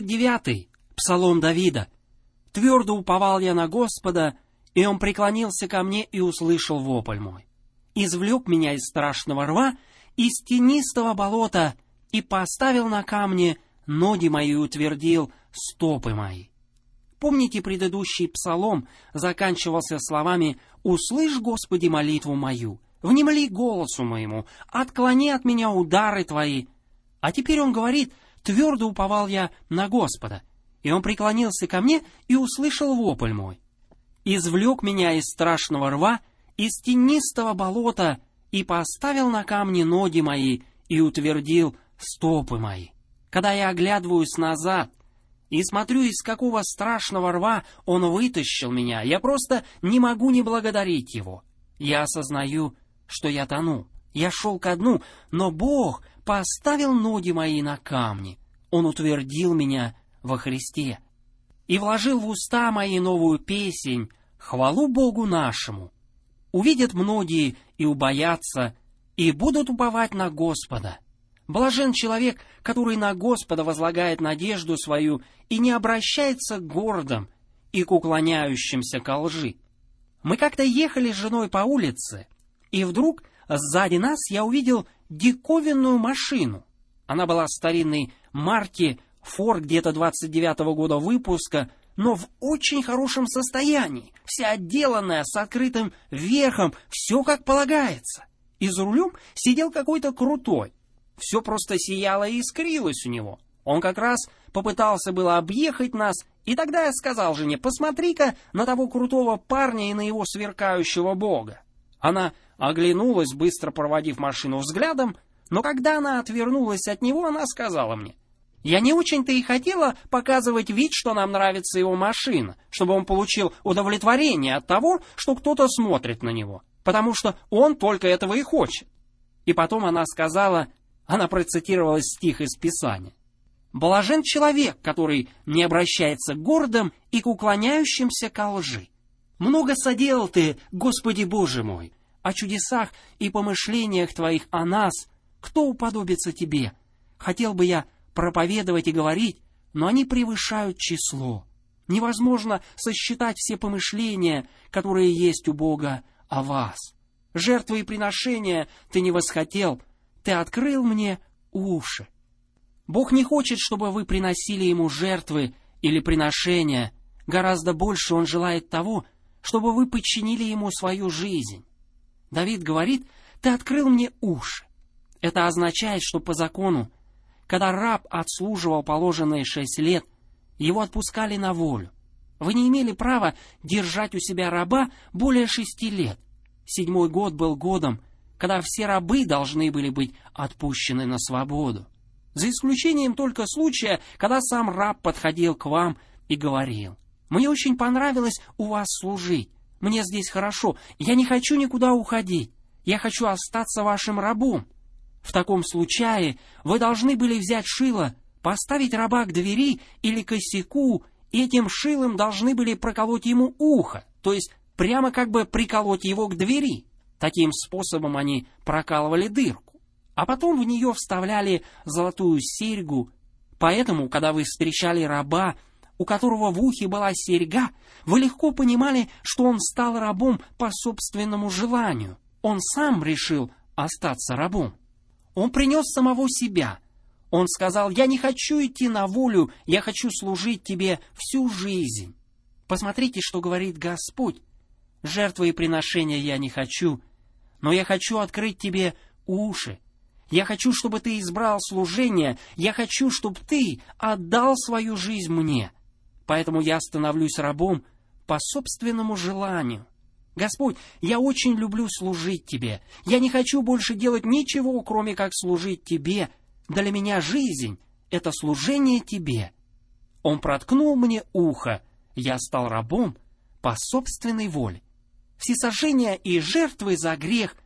39, псалом Давида. «Твердо уповал я на Господа, и Он преклонился ко мне и услышал вопль мой. Извлек меня из страшного рва, из тенистого болота, и поставил на камне ноги мои и утвердил стопы мои». Помните, предыдущий псалом заканчивался словами «Услышь, Господи, молитву мою, внемли голосу моему, отклони от меня удары Твои». А теперь он говорит «Твердо уповал я на Господа, и Он преклонился ко мне и услышал вопль мой. Извлек меня из страшного рва, из тенистого болота, и поставил на камне ноги мои и утвердил стопы мои». Когда я оглядываюсь назад и смотрю, из какого страшного рва Он вытащил меня, я просто не могу не благодарить Его. Я осознаю, что я тону, я шел ко дну, но Бог поставил ноги мои на камни. Он утвердил меня во Христе и вложил в уста мои новую песнь, хвалу Богу нашему. Увидят многие и убоятся, и будут уповать на Господа. Блажен человек, который на Господа возлагает надежду свою и не обращается к гордым и к уклоняющимся ко лжи. Мы как-то ехали с женой по улице, и вдруг сзади нас я увидел диковинную машину. Она была старинной марки, Ford где-то 29-го года выпуска, но в очень хорошем состоянии, вся отделанная, с открытым верхом, все как полагается. И за рулем сидел какой-то крутой. Все просто сияло и искрилось у него. Он как раз попытался было объехать нас, и тогда я сказал жене: «Посмотри-ка на того крутого парня и на его сверкающего бога». Она оглянулась, быстро проводив машину взглядом, но когда она отвернулась от него, она сказала мне: «Я не очень-то и хотела показывать вид, что нам нравится его машина, чтобы он получил удовлетворение от того, что кто-то смотрит на него, потому что он только этого и хочет». И потом она сказала, она процитировала стих из Писания: «Блажен человек, который не обращается к гордым и к уклоняющимся ко лжи. Много соделал Ты, Господи Боже мой, о чудесах и помышлениях Твоих о нас. Кто уподобится Тебе? Хотел бы я проповедовать и говорить, но они превышают число. Невозможно сосчитать все помышления, которые есть у Бога о вас. Жертвы и приношения Ты не восхотел, Ты открыл мне уши». Бог не хочет, чтобы вы приносили Ему жертвы или приношения. Гораздо больше Он желает того, чтобы вы подчинили Ему свою жизнь. Давид говорит: «Ты открыл мне уши». Это означает, что по закону, когда раб отслуживал положенные 6 лет, его отпускали на волю. Вы не имели права держать у себя раба более 6 лет. 7-й год был годом, когда все рабы должны были быть отпущены на свободу. За исключением только случая, когда сам раб подходил к вам и говорил: «Мне очень понравилось у вас служить, мне здесь хорошо, я не хочу никуда уходить, я хочу остаться вашим рабом». В таком случае вы должны были взять шило, поставить раба к двери или косяку, и этим шилом должны были проколоть ему ухо, то есть прямо как бы приколоть его к двери. Таким способом они прокалывали дырку, а потом в нее вставляли золотую серьгу. Поэтому, когда вы встречали раба, у которого в ухе была серьга, вы легко понимали, что он стал рабом по собственному желанию. Он сам решил остаться рабом. Он принес самого себя. Он сказал: «Я не хочу идти на волю, я хочу служить Тебе всю жизнь». Посмотрите, что говорит Господь: «Жертвы и приношения я не хочу, но я хочу открыть Тебе уши. Я хочу, чтобы Ты избрал служение, я хочу, чтобы Ты отдал свою жизнь мне. Поэтому я становлюсь рабом по собственному желанию. Господь, я очень люблю служить Тебе. Я не хочу больше делать ничего, кроме как служить Тебе. Для меня жизнь — это служение Тебе». Он проткнул мне ухо, я стал рабом по собственной воле. Всесожжения и жертвы за грех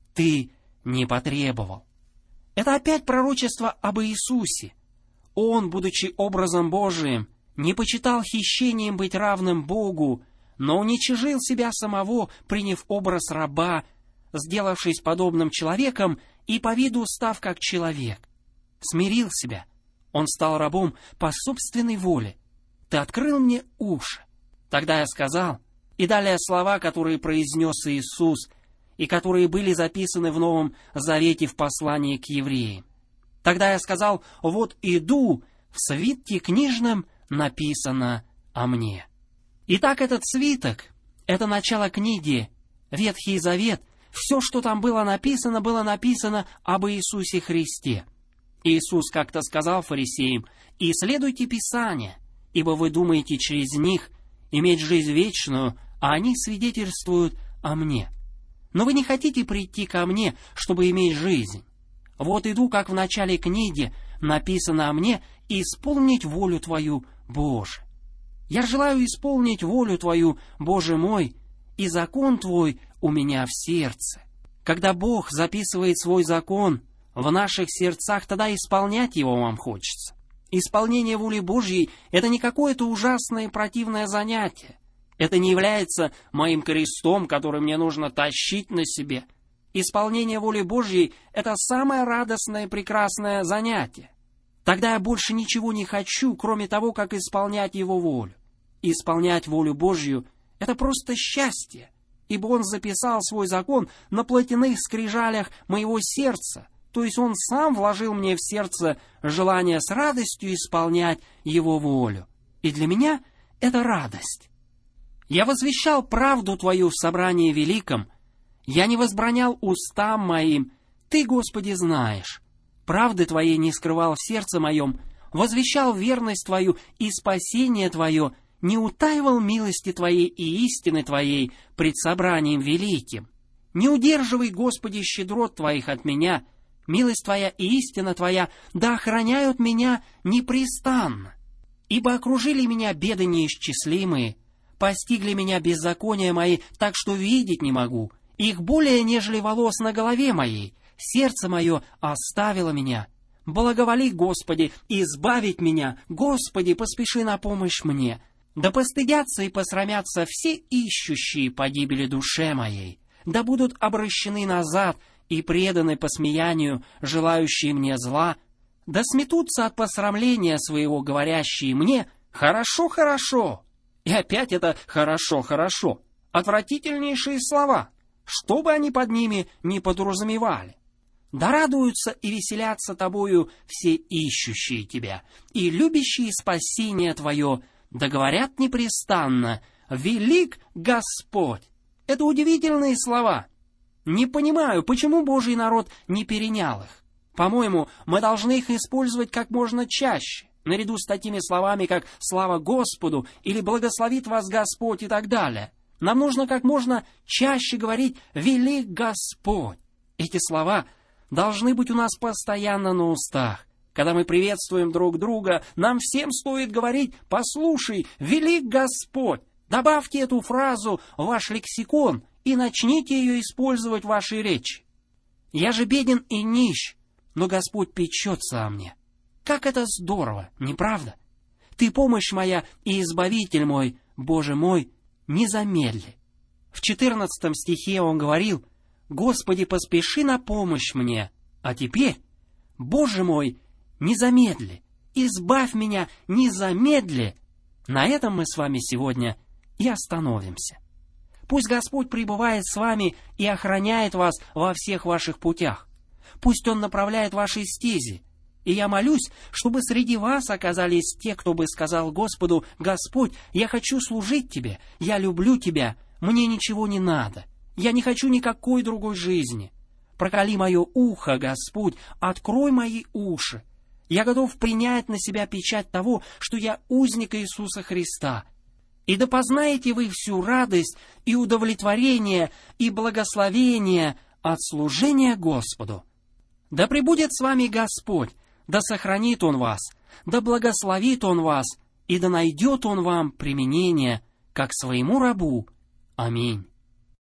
Ты не потребовал. Это опять пророчество об Иисусе. Он, будучи образом Божиим, не почитал хищением быть равным Богу, но уничижил себя самого, приняв образ раба, сделавшись подобным человеком и по виду став как человек. Смирил себя. Он стал рабом по собственной воле. Ты открыл мне уши. Тогда я сказал, и далее слова, которые произнес Иисус, и которые были записаны в Новом Завете в послании к евреям. Тогда я сказал, вот иду, в свитке книжном написано о мне. Итак, этот свиток, это начало книги, Ветхий Завет, все, что там было написано об Иисусе Христе. Иисус как-то сказал фарисеям, «Исследуйте Писания, ибо вы думаете через них иметь жизнь вечную, а они свидетельствуют о мне. Но вы не хотите прийти ко мне, чтобы иметь жизнь. Вот иду, как в начале книги написано о мне, исполнить волю Твою, Боже. Я желаю исполнить волю Твою, Боже мой, и закон Твой у меня в сердце». Когда Бог записывает свой закон в наших сердцах, тогда исполнять его вам хочется. Исполнение воли Божьей — это не какое-то ужасное и противное занятие. Это не является моим крестом, который мне нужно тащить на себе. Исполнение воли Божьей — это самое радостное и прекрасное занятие. Тогда я больше ничего не хочу, кроме того, как исполнять Его волю. Исполнять волю Божью — это просто счастье, ибо Он записал свой закон на плотяных скрижалях моего сердца, то есть Он сам вложил мне в сердце желание с радостью исполнять Его волю. И для меня это радость. Я возвещал правду Твою в собрании великом, я не возбранял устам моим, Ты, Господи, знаешь. Правды Твоей не скрывал в сердце моем, возвещал верность Твою и спасение Твое, не утаивал милости Твоей и истины Твоей пред собранием великим. Не удерживай, Господи, щедрот Твоих от меня, милость Твоя и истина Твоя да охраняют меня непрестанно. Ибо окружили меня беды неисчислимые, постигли меня беззакония мои, так что видеть не могу, их более, нежели волос на голове моей, сердце мое оставило меня. Благоволи, Господи, избавить меня, Господи, поспеши на помощь мне. Да постыдятся и посрамятся все ищущие погибели душе моей, да будут обращены назад и преданы посмеянию, желающие мне зла, да сметутся от посрамления своего, говорящие мне «хорошо, хорошо». И опять это «хорошо, хорошо». Отвратительнейшие слова, что бы они под ними ни подразумевали. Да радуются и веселятся Тобою все ищущие Тебя, и любящие спасение Твое, да говорят непрестанно «Велик Господь». Это удивительные слова. Не понимаю, почему Божий народ не перенял их. По-моему, мы должны их использовать как можно чаще, наряду с такими словами, как «Слава Господу» или «Благословит вас Господь» и так далее. Нам нужно как можно чаще говорить «Велик Господь». Эти слова должны быть у нас постоянно на устах. Когда мы приветствуем друг друга, нам всем стоит говорить «Послушай, велик Господь». Добавьте эту фразу в ваш лексикон и начните ее использовать в вашей речи. Я же беден и нищ, но Господь печется о мне. Как это здорово, не правда? Ты помощь моя и избавитель мой, Боже мой, не замедли. В 14 стихе он говорил: «Господи, поспеши на помощь мне». А теперь, Боже мой, не замедли, избавь меня, не замедли. На этом мы с вами сегодня и остановимся. Пусть Господь пребывает с вами и охраняет вас во всех ваших путях. Пусть Он направляет ваши стези. И я молюсь, чтобы среди вас оказались те, кто бы сказал Господу: «Господь, я хочу служить Тебе, я люблю Тебя, мне ничего не надо, я не хочу никакой другой жизни. Проколи мое ухо, Господь, открой мои уши. Я готов принять на себя печать того, что я узник Иисуса Христа. И да познаете вы всю радость и удовлетворение и благословение от служения Господу. Да пребудет с вами Господь, да сохранит Он вас, да благословит Он вас, и да найдет Он вам применение, как своему рабу. Аминь.